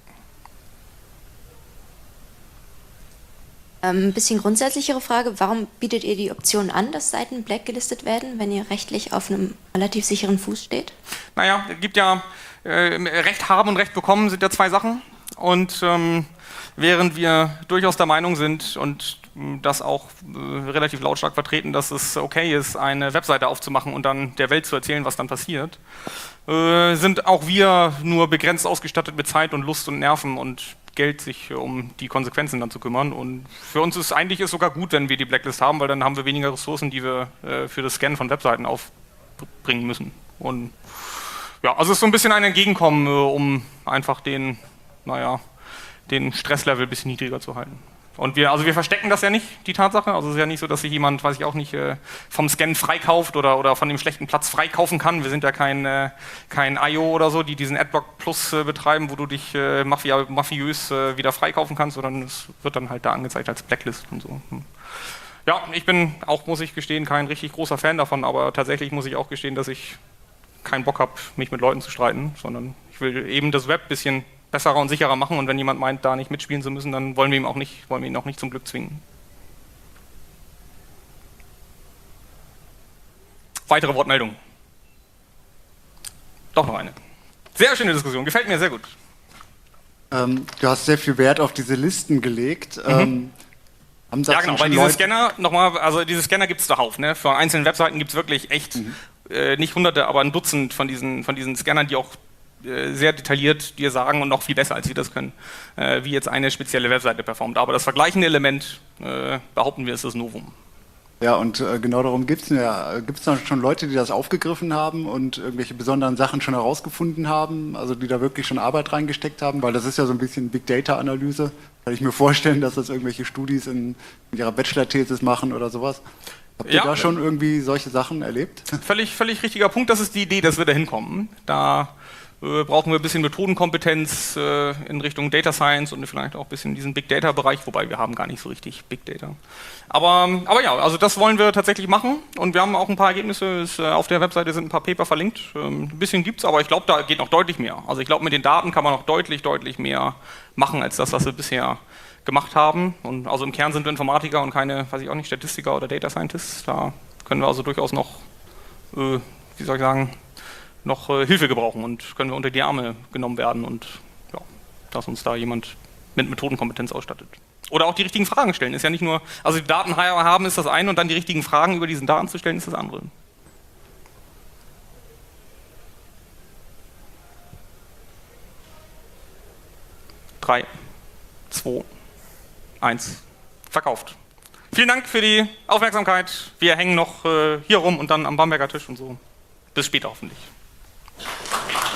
Ein bisschen grundsätzlichere Frage, warum bietet ihr die Option an, dass Seiten blackgelistet werden, wenn ihr rechtlich auf einem relativ sicheren Fuß steht? Naja, es gibt ja Recht haben und Recht bekommen sind ja zwei Sachen. Und während wir durchaus der Meinung sind und das auch relativ lautstark vertreten, dass es okay ist, eine Webseite aufzumachen und dann der Welt zu erzählen, was dann passiert, sind auch wir nur begrenzt ausgestattet mit Zeit und Lust und Nerven und Geld, sich um die Konsequenzen dann zu kümmern. Und für uns ist es sogar gut, wenn wir die Blacklist haben, weil dann haben wir weniger Ressourcen, die wir für das Scannen von Webseiten aufbringen müssen. Und ja, also es ist so ein bisschen ein Entgegenkommen, um einfach den Stresslevel ein bisschen niedriger zu halten. Und wir verstecken das ja nicht, die Tatsache. Also es ist ja nicht so, dass sich jemand, weiß ich auch nicht, vom Scannen freikauft oder von dem schlechten Platz freikaufen kann. Wir sind ja kein IO oder so, die diesen Adblock Plus betreiben, wo du dich mafiös wieder freikaufen kannst, sondern es wird dann halt da angezeigt als Blacklist und so. Ja, ich bin auch, muss ich gestehen, kein richtig großer Fan davon, aber tatsächlich muss ich auch gestehen, dass ich keinen Bock habe, mich mit Leuten zu streiten, sondern ich will eben das Web ein bisschen besserer und sicherer machen und wenn jemand meint, da nicht mitspielen zu müssen, dann wollen wir ihn auch nicht zum Glück zwingen. Weitere Wortmeldungen? Doch noch eine. Sehr schöne Diskussion, gefällt mir sehr gut. Du hast sehr viel Wert auf diese Listen gelegt. Ja genau, weil diese Scanner, diese Scanner gibt es zuhauf. Ne? Für einzelne Webseiten gibt es wirklich echt nicht Hunderte, aber ein Dutzend von diesen Scannern, die auch sehr detailliert dir sagen und noch viel besser, als wir das können, wie jetzt eine spezielle Webseite performt. Aber das vergleichende Element, behaupten wir, ist das Novum. Ja, und genau darum gibt es ja. Gibt es da schon Leute, die das aufgegriffen haben und irgendwelche besonderen Sachen schon herausgefunden haben, also die da wirklich schon Arbeit reingesteckt haben? Weil das ist ja so ein bisschen Big Data-Analyse. Kann ich mir vorstellen, dass das irgendwelche Studis in ihrer Bachelor-Thesis machen oder sowas. Habt ihr da schon irgendwie solche Sachen erlebt? Völlig richtiger Punkt, das ist die Idee, dass wir da hinkommen. Da brauchen wir ein bisschen Methodenkompetenz in Richtung Data Science und vielleicht auch ein bisschen diesen Big Data Bereich, wobei wir haben gar nicht so richtig Big Data. Aber ja, also das wollen wir tatsächlich machen und wir haben auch ein paar Ergebnisse, auf der Webseite sind ein paar Paper verlinkt, ein bisschen gibt's, aber ich glaube, da geht noch deutlich mehr. Also ich glaube, mit den Daten kann man noch deutlich mehr machen, als das, was wir bisher gemacht haben. Und also im Kern sind wir Informatiker und keine, weiß ich auch nicht, Statistiker oder Data Scientists. Da können wir also durchaus noch, wie soll ich sagen, noch Hilfe gebrauchen und können wir unter die Arme genommen werden und ja, dass uns da jemand mit Methodenkompetenz ausstattet. Oder auch die richtigen Fragen stellen. Ist ja nicht nur, also die Daten haben ist das eine und dann die richtigen Fragen über diesen Daten zu stellen ist das andere. 3, 2, 1, verkauft. Vielen Dank für die Aufmerksamkeit. Wir hängen noch hier rum und dann am Bamberger Tisch und so. Bis später hoffentlich.